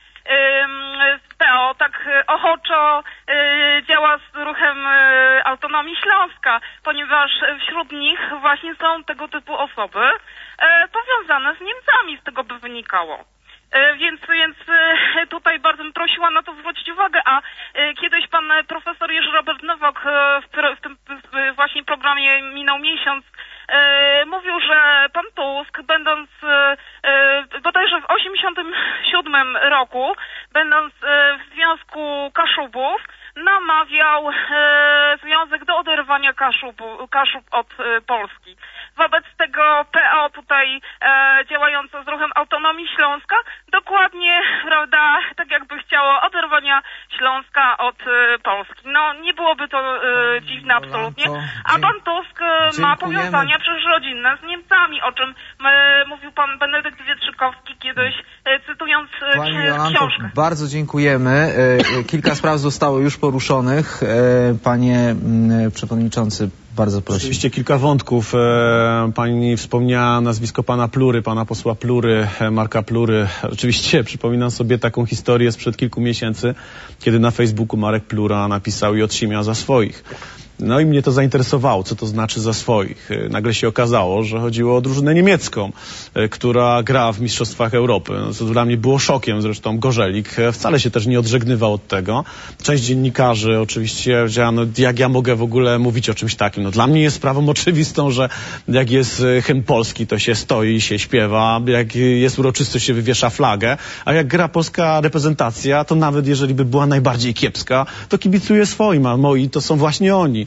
P O tak ochoczo działa z ruchem Autonomii Śląska, ponieważ wśród nich właśnie są tego typu osoby powiązane z Niemcami, z tego by wynikało. Więc, więc tutaj bardzo bym prosiła na to zwrócić uwagę, a kiedyś pan profesor Jerzy Robert Nowak w, w tym właśnie programie Minął Miesiąc mówił, że pan Tusk, będąc bodajże w osiemdziesiątym siódmym roku, będąc w Związku Kaszubów, namawiał Związek do oderwania Kaszubu, Kaszub od Polski. Wobec tego P O tutaj e, działające z ruchem Autonomii Śląska dokładnie, prawda, tak jakby chciało oderwania Śląska od e, Polski. No nie byłoby to e, dziwne absolutnie. A pan Tusk e, ma powiązania przecież rodzinne z Niemcami, o czym e, mówił pan Benedykt Wietrzykowski kiedyś, e, cytując e, Pani księ- Jolanto, książkę. bardzo dziękujemy. E, kilka spraw zostało już poruszonych. E, panie m, przewodniczący, bardzo proszę. Oczywiście kilka wątków. Pani wspomniała nazwisko pana Plury, pana posła Plury, Marka Plury. Oczywiście przypominam sobie taką historię sprzed kilku miesięcy, kiedy na Facebooku Marek Plura napisał i otrzymał za swoich. No i mnie to zainteresowało, co to znaczy za swoich. Nagle się okazało, że chodziło o drużynę niemiecką, która gra w Mistrzostwach Europy. No, co dla mnie było szokiem, zresztą Gorzelik wcale się też nie odżegnywał od tego. Część dziennikarzy oczywiście powiedziała, no jak ja mogę w ogóle mówić o czymś takim. No dla mnie jest sprawą oczywistą, że jak jest hymn polski, to się stoi i się śpiewa, jak jest uroczystość, się wywiesza flagę, a jak gra polska reprezentacja, to nawet jeżeli by była najbardziej kiepska, to kibicuje swoim, a moi to są właśnie oni.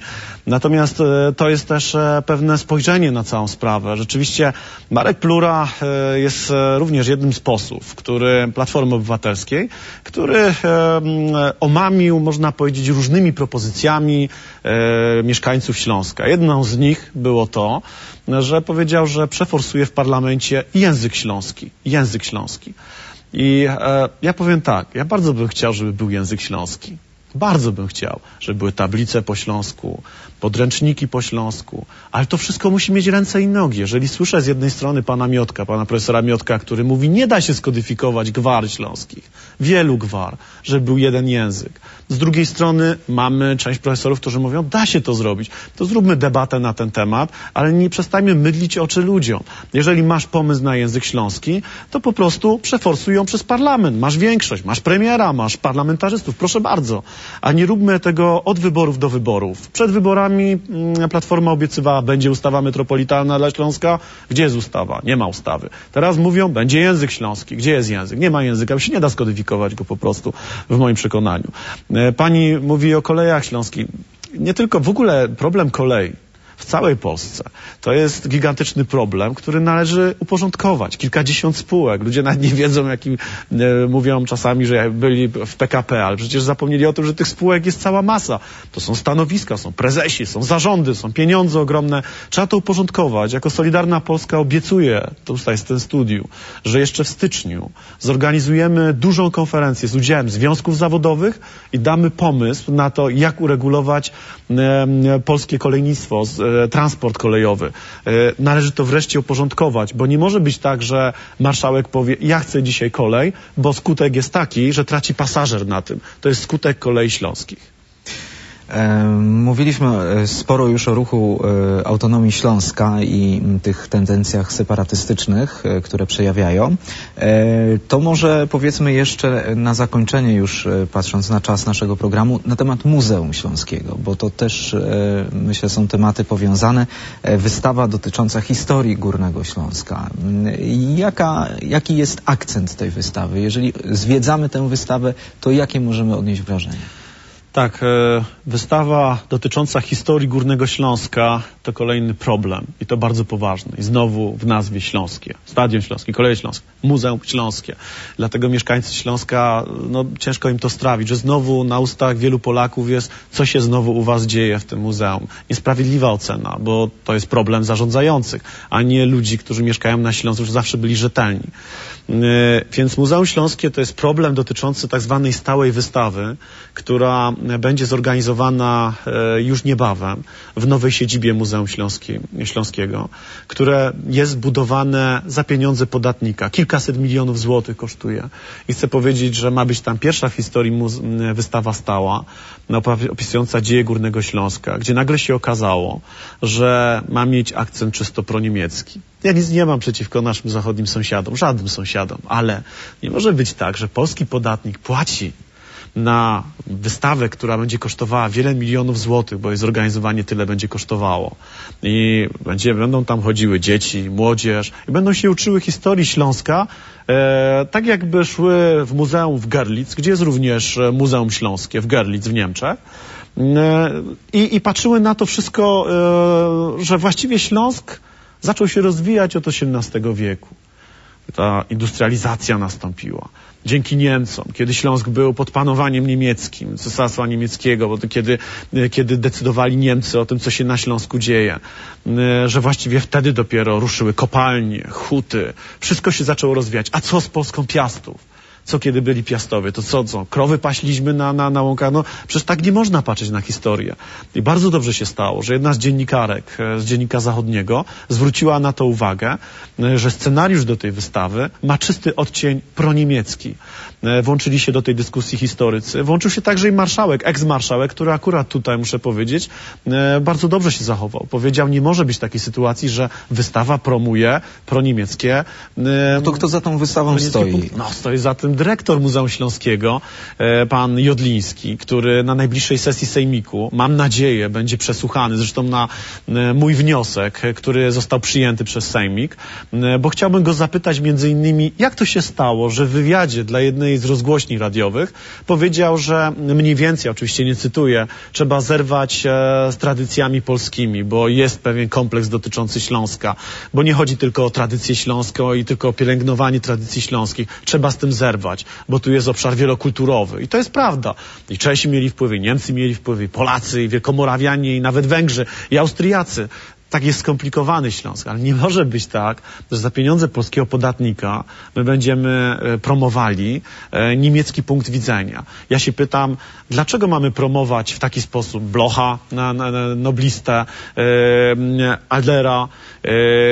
Natomiast to jest też pewne spojrzenie na całą sprawę. Rzeczywiście Marek Plura jest również jednym z posłów, który Platformy Obywatelskiej, który omamił, można powiedzieć, różnymi propozycjami mieszkańców Śląska. Jedną z nich było to, że powiedział, że przeforsuje w parlamencie język śląski. Język śląski. I e, ja powiem tak, ja bardzo bym chciał, żeby był język śląski. Bardzo bym chciał, żeby były tablice po śląsku, podręczniki po śląsku, ale to wszystko musi mieć ręce i nogi. Jeżeli słyszę z jednej strony pana Miotka, pana profesora Miotka, który mówi, nie da się skodyfikować gwar śląskich, wielu gwar, żeby był jeden język. Z drugiej strony mamy część profesorów, którzy mówią, da się to zrobić. To zróbmy debatę na ten temat, ale nie przestańmy mydlić oczy ludziom. Jeżeli masz pomysł na język śląski, to po prostu przeforsuj ją przez parlament. Masz większość, masz premiera, masz parlamentarzystów, proszę bardzo. A nie róbmy tego od wyborów do wyborów. Przed wyborami Platforma obiecywała, będzie ustawa metropolitalna dla Śląska. Gdzie jest ustawa? Nie ma ustawy. Teraz mówią, będzie język śląski. Gdzie jest język? Nie ma języka, bo się nie da skodyfikować go po prostu, w moim przekonaniu. Pani mówi o kolejach śląskich. Nie tylko, w ogóle problem kolei w całej Polsce to jest gigantyczny problem, który należy uporządkować. Kilkadziesiąt spółek. Ludzie nawet nie wiedzą, jakim e, mówią czasami, że byli w P K P, ale przecież zapomnieli o tym, że tych spółek jest cała masa. To są stanowiska, są prezesi, są zarządy, są pieniądze ogromne. Trzeba to uporządkować. Jako Solidarna Polska obiecuję, to tutaj jest ten studium, że jeszcze w styczniu zorganizujemy dużą konferencję z udziałem związków zawodowych i damy pomysł na to, jak uregulować e, polskie kolejnictwo, e, transport kolejowy. Należy to wreszcie uporządkować, bo nie może być tak, że marszałek powie, ja chcę dzisiaj kolej, bo skutek jest taki, że traci pasażer na tym. To jest skutek kolei śląskich. Mówiliśmy sporo już o ruchu autonomii Śląska i tych tendencjach separatystycznych, które przejawiają. To może powiedzmy jeszcze na zakończenie, już patrząc na czas naszego programu, na temat Muzeum Śląskiego, bo to też, myślę, są tematy powiązane. Wystawa dotycząca historii Górnego Śląska. Jaka, jaki jest akcent tej wystawy? Jeżeli zwiedzamy tę wystawę, to jakie możemy odnieść wrażenie? Tak, wystawa dotycząca historii Górnego Śląska to kolejny problem i to bardzo poważny. I znowu w nazwie Śląskie. Stadion Śląskie, Koleje Śląskie, Muzeum Śląskie. Dlatego mieszkańcy Śląska, no ciężko im to strawić, że znowu na ustach wielu Polaków jest, co się znowu u was dzieje w tym muzeum. Niesprawiedliwa ocena, bo to jest problem zarządzających, a nie ludzi, którzy mieszkają na Śląsku, że zawsze byli rzetelni. Więc Muzeum Śląskie to jest problem dotyczący tak zwanej stałej wystawy, która będzie zorganizowana już niebawem w nowej siedzibie Muzeum Śląskiego, które jest budowane za pieniądze podatnika. Kilkaset milionów złotych kosztuje. I chcę powiedzieć, że ma być tam pierwsza w historii wystawa stała, opisująca dzieje Górnego Śląska, gdzie nagle się okazało, że ma mieć akcent czysto proniemiecki. Ja nic nie mam przeciwko naszym zachodnim sąsiadom, żadnym sąsiadom, ale nie może być tak, że polski podatnik płaci na wystawę, która będzie kosztowała wiele milionów złotych, bo jej zorganizowanie tyle będzie kosztowało. I będzie, będą tam chodziły dzieci, młodzież i będą się uczyły historii Śląska, e, tak jakby szły w muzeum w Görlitz, gdzie jest również Muzeum Śląskie w Görlitz w Niemczech. I, i patrzyły na to wszystko, e, że właściwie Śląsk zaczął się rozwijać od osiemnastego wieku. Ta industrializacja nastąpiła. Dzięki Niemcom, kiedy Śląsk był pod panowaniem niemieckim, cesarstwa niemieckiego, bo to kiedy, kiedy decydowali Niemcy o tym, co się na Śląsku dzieje, że właściwie wtedy dopiero ruszyły kopalnie, huty, wszystko się zaczęło rozwijać. A co z Polską Piastów? Co kiedy byli Piastowie? To co, co? Krowy paśliśmy na, na, na łąkach? No przecież tak nie można patrzeć na historię. I bardzo dobrze się stało, że jedna z dziennikarek z Dziennika Zachodniego zwróciła na to uwagę, że scenariusz do tej wystawy ma czysty odcień proniemiecki. Włączyli się do tej dyskusji historycy. Włączył się także i marszałek, eks-marszałek, który akurat tutaj, muszę powiedzieć, bardzo dobrze się zachował. Powiedział, nie może być takiej sytuacji, że wystawa promuje proniemieckie... To kto za tą wystawą stoi? No, stoi za tym dyrektor Muzeum Śląskiego, pan Jodliński, który na najbliższej sesji Sejmiku, mam nadzieję, będzie przesłuchany, zresztą na mój wniosek, który został przyjęty przez Sejmik, bo chciałbym go zapytać między innymi, jak to się stało, że w wywiadzie dla jednej jednej z rozgłośni radiowych, powiedział, że mniej więcej, oczywiście nie cytuję, trzeba zerwać e, z tradycjami polskimi, bo jest pewien kompleks dotyczący Śląska, bo nie chodzi tylko o tradycję śląską i tylko o pielęgnowanie tradycji śląskich. Trzeba z tym zerwać, bo tu jest obszar wielokulturowy. I to jest prawda. I Czesi mieli wpływy, i Niemcy mieli wpływy, i Polacy, i Wielkomorawianie, i nawet Węgrzy, i Austriacy. Tak jest skomplikowany Śląsk, ale nie może być tak, że za pieniądze polskiego podatnika my będziemy promowali niemiecki punkt widzenia. Ja się pytam, dlaczego mamy promować w taki sposób Blocha, na, na, na noblistę, e, Adlera, e,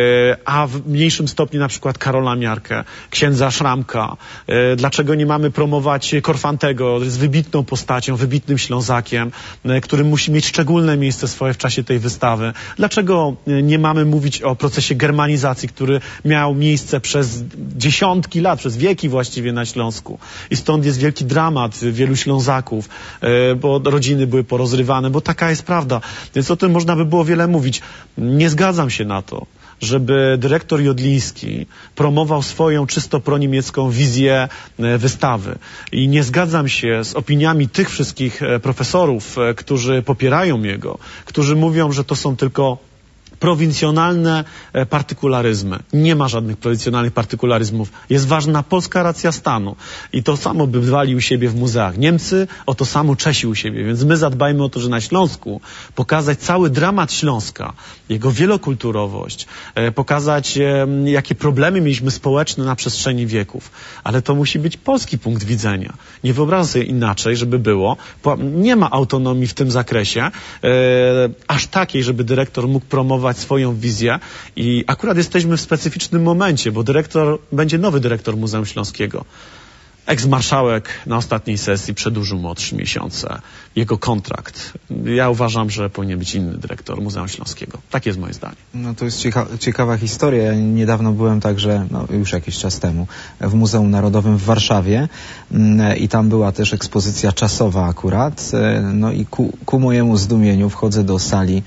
a w mniejszym stopniu na przykład Karola Miarkę, księdza Szramka. E, dlaczego nie mamy promować Korfantego, który jest wybitną postacią, wybitnym Ślązakiem, e, który musi mieć szczególne miejsce swoje w czasie tej wystawy. Dlaczego nie mamy mówić o procesie germanizacji, który miał miejsce przez dziesiątki lat, przez wieki właściwie na Śląsku. I stąd jest wielki dramat wielu Ślązaków, bo rodziny były porozrywane, bo taka jest prawda. Więc o tym można by było wiele mówić. Nie zgadzam się na to, żeby dyrektor Jodliński promował swoją czysto proniemiecką wizję wystawy. I nie zgadzam się z opiniami tych wszystkich profesorów, którzy popierają jego, którzy mówią, że to są tylko prowincjonalne partykularyzmy. Nie ma żadnych prowincjonalnych partykularyzmów. Jest ważna polska racja stanu. I to samo bywali u siebie w muzeach Niemcy, o to samo Czesi u siebie. Więc my zadbajmy o to, że na Śląsku pokazać cały dramat Śląska, jego wielokulturowość, pokazać, jakie problemy mieliśmy społeczne na przestrzeni wieków. Ale to musi być polski punkt widzenia. Nie wyobrażam sobie inaczej, żeby było. Nie ma autonomii w tym zakresie, aż takiej, żeby dyrektor mógł promować swoją wizję i akurat jesteśmy w specyficznym momencie, bo dyrektor, będzie nowy dyrektor Muzeum Śląskiego. Eks-marszałek na ostatniej sesji przedłużył mu o trzy miesiące jego kontrakt. Ja uważam, że powinien być inny dyrektor Muzeum Śląskiego. Tak jest moje zdanie. No to jest cieka ciekawa historia. Ja niedawno byłem także, no już jakiś czas temu, w Muzeum Narodowym w Warszawie i tam była też ekspozycja czasowa akurat. No i ku, ku mojemu zdumieniu wchodzę do sali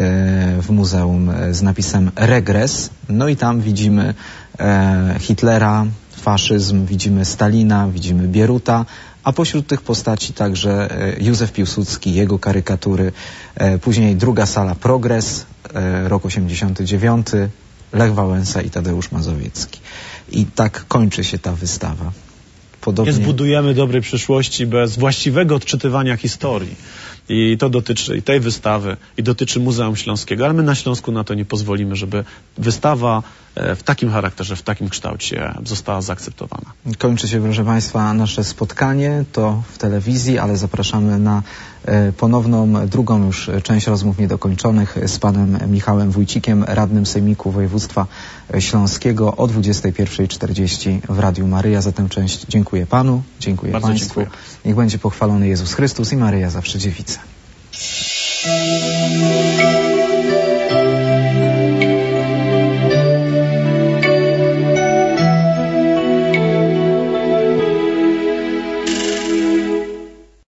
w muzeum z napisem Regres. No i tam widzimy Hitlera, faszyzm, widzimy Stalina, widzimy Bieruta, a pośród tych postaci także Józef Piłsudski, jego karykatury. Później druga sala Progres, rok osiemdziesiąty dziewiąty, Lech Wałęsa i Tadeusz Mazowiecki. I tak kończy się ta wystawa. Podobnie... Nie zbudujemy dobrej przyszłości bez właściwego odczytywania historii. I to dotyczy i tej wystawy, i dotyczy Muzeum Śląskiego, ale my na Śląsku na to nie pozwolimy, żeby wystawa w takim charakterze, w takim kształcie została zaakceptowana. Kończy się, proszę Państwa, nasze spotkanie, to w telewizji, ale zapraszamy na ponowną, drugą już część rozmów niedokończonych z panem Michałem Wójcikiem, radnym Sejmiku Województwa Śląskiego o dwudziestej pierwszej czterdzieści w Radiu Maryja. Za tę część dziękuję panu, dziękuję Bardzo państwu. Dziękuję. Niech będzie pochwalony Jezus Chrystus i Maryja zawsze dziewica.